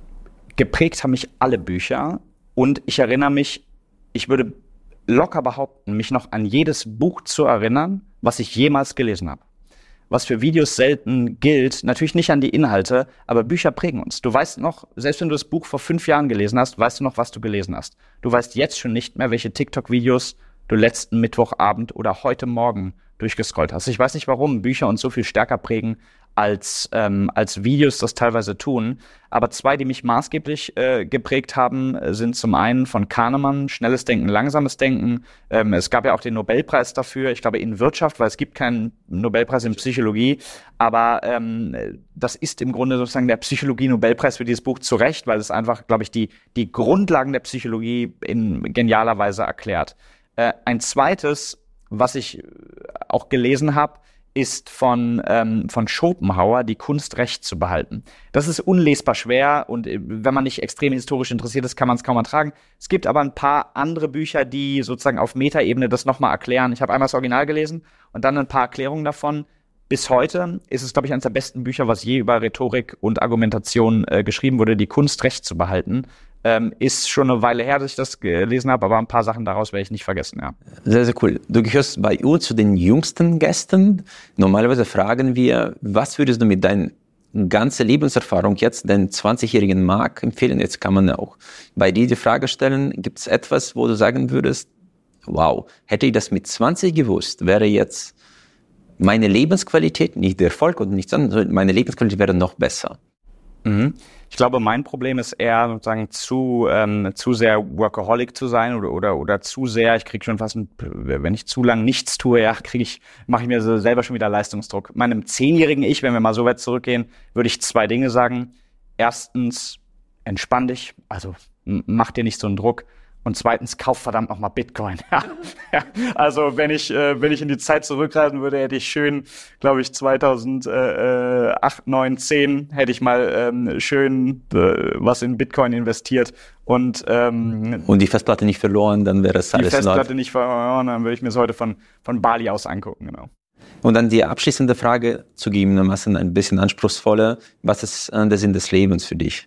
geprägt haben mich alle Bücher und ich erinnere mich, ich würde locker behaupten, mich noch an jedes Buch zu erinnern, was ich jemals gelesen habe. Was für Videos selten gilt, natürlich nicht an die Inhalte, aber Bücher prägen uns. Du weißt noch, selbst wenn du das Buch vor fünf Jahren gelesen hast, weißt du noch, was du gelesen hast. Du weißt jetzt schon nicht mehr, welche TikTok-Videos du letzten Mittwochabend oder heute Morgen durchgescrollt hast. Ich weiß nicht, warum Bücher uns so viel stärker prägen, als ähm, als Videos das teilweise tun. Aber zwei, die mich maßgeblich äh, geprägt haben, sind zum einen von Kahnemann, Schnelles Denken, Langsames Denken. Ähm, es gab ja auch den Nobelpreis dafür, ich glaube in Wirtschaft, weil es gibt keinen Nobelpreis in Psychologie. Aber ähm, das ist im Grunde sozusagen der Psychologie-Nobelpreis für dieses Buch zu Recht, weil es einfach, glaube ich, die die Grundlagen der Psychologie in genialer Weise erklärt. Äh, ein zweites, was ich auch gelesen habe, ist von ähm, von Schopenhauer, Die Kunst, Recht zu behalten. Das ist unlesbar schwer und wenn man nicht extrem historisch interessiert ist, kann man es kaum ertragen. Es gibt aber ein paar andere Bücher, die sozusagen auf Metaebene das nochmal erklären. Ich habe einmal das Original gelesen und dann ein paar Erklärungen davon. Bis heute ist es, glaube ich, eines der besten Bücher, was je über Rhetorik und Argumentation äh, geschrieben wurde, Die Kunst, Recht zu behalten. Ähm, ist schon eine Weile her, dass ich das gelesen habe, aber ein paar Sachen daraus werde ich nicht vergessen, ja. Sehr, sehr cool. Du gehörst bei uns zu den jüngsten Gästen. Normalerweise fragen wir, was würdest du mit deiner ganzen Lebenserfahrung jetzt den zwanzigjährigen Marc empfehlen? Jetzt kann man auch bei dir die Frage stellen, gibt es etwas, wo du sagen würdest, wow, hätte ich das mit zwanzig gewusst, wäre jetzt meine Lebensqualität, nicht der Erfolg und nichts anderes, meine Lebensqualität wäre noch besser. Mhm. Ich glaube, mein Problem ist eher sozusagen zu ähm, zu sehr Workaholic zu sein oder oder oder zu sehr. Ich kriege schon fast, ein, wenn ich zu lang nichts tue, ja, kriege ich mache ich mir so selber schon wieder Leistungsdruck. Meinem zehnjährigen Ich, wenn wir mal so weit zurückgehen, würde ich zwei Dinge sagen. Erstens, entspann dich, also mach dir nicht so einen Druck. Und zweitens, kauf verdammt nochmal Bitcoin. Ja, ja. Also wenn ich äh, wenn ich in die Zeit zurückreisen würde, hätte ich schön, glaube ich, zweitausendacht, neun, zehn hätte ich mal ähm, schön äh, was in Bitcoin investiert. Und ähm, und die Festplatte nicht verloren, dann wäre es alles Die Festplatte nicht verloren, dann würde ich mir es heute von von Bali aus angucken, genau. Und dann die abschließende Frage, zugegebenermaßen ein bisschen anspruchsvoller. Was ist äh, der Sinn des Lebens für dich?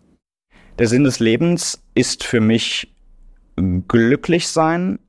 Der Sinn des Lebens ist für mich glücklich sein,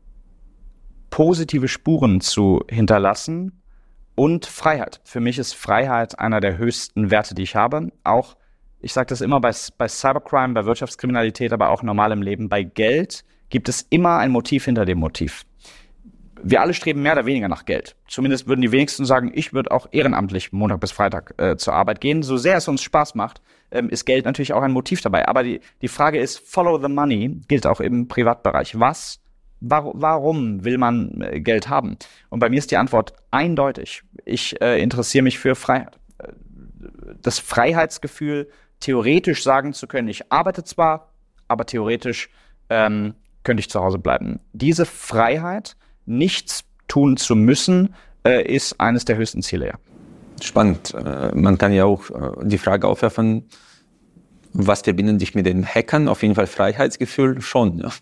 positive Spuren zu hinterlassen und Freiheit. Für mich ist Freiheit einer der höchsten Werte, die ich habe. Auch, ich sage das immer bei, bei Cybercrime, bei Wirtschaftskriminalität, aber auch normal im Leben. Bei Geld gibt es immer ein Motiv hinter dem Motiv. Wir alle streben mehr oder weniger nach Geld. Zumindest würden die wenigsten sagen, ich würde auch ehrenamtlich Montag bis Freitag äh, zur Arbeit gehen. So sehr es uns Spaß macht, ähm, ist Geld natürlich auch ein Motiv dabei. Aber die, die Frage ist, follow the money gilt auch im Privatbereich. Was, war, warum will man äh, Geld haben? Und bei mir ist die Antwort eindeutig. Ich äh, interessiere mich für Freiheit. Das Freiheitsgefühl, theoretisch sagen zu können, ich arbeite zwar, aber theoretisch ähm, könnte ich zu Hause bleiben. Diese Freiheit, nichts tun zu müssen, äh, ist eines der höchsten Ziele, ja. Spannend. Äh, man kann ja auch äh, die Frage aufwerfen, was verbinden dich mit den Hackern? Auf jeden Fall Freiheitsgefühl schon, ja.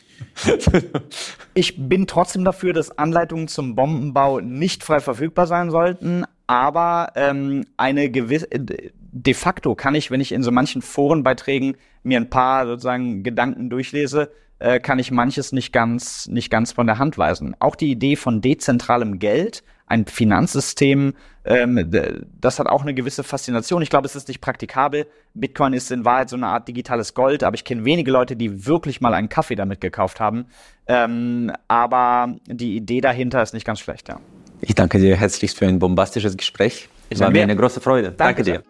Ich bin trotzdem dafür, dass Anleitungen zum Bombenbau nicht frei verfügbar sein sollten, aber ähm, eine gewisse, de facto kann ich, wenn ich in so manchen Forenbeiträgen mir ein paar sozusagen Gedanken durchlese, äh, kann ich manches nicht ganz, nicht ganz von der Hand weisen. Auch die Idee von dezentralem Geld, ein Finanzsystem, ähm, das hat auch eine gewisse Faszination. Ich glaube, es ist nicht praktikabel. Bitcoin ist in Wahrheit so eine Art digitales Gold, aber ich kenne wenige Leute, die wirklich mal einen Kaffee damit gekauft haben. Ähm, aber die Idee dahinter ist nicht ganz schlecht, ja. Ich danke dir herzlich für ein bombastisches Gespräch. Es war mir eine große Freude. Danke, danke dir.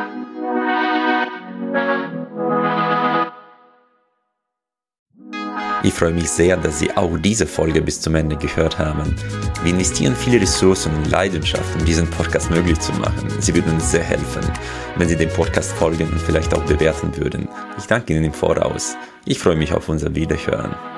Ich freue mich sehr, dass Sie auch diese Folge bis zum Ende gehört haben. Wir investieren viele Ressourcen und Leidenschaft, um diesen Podcast möglich zu machen. Sie würden uns sehr helfen, wenn Sie dem Podcast folgen und vielleicht auch bewerten würden. Ich danke Ihnen im Voraus. Ich freue mich auf unser Wiederhören.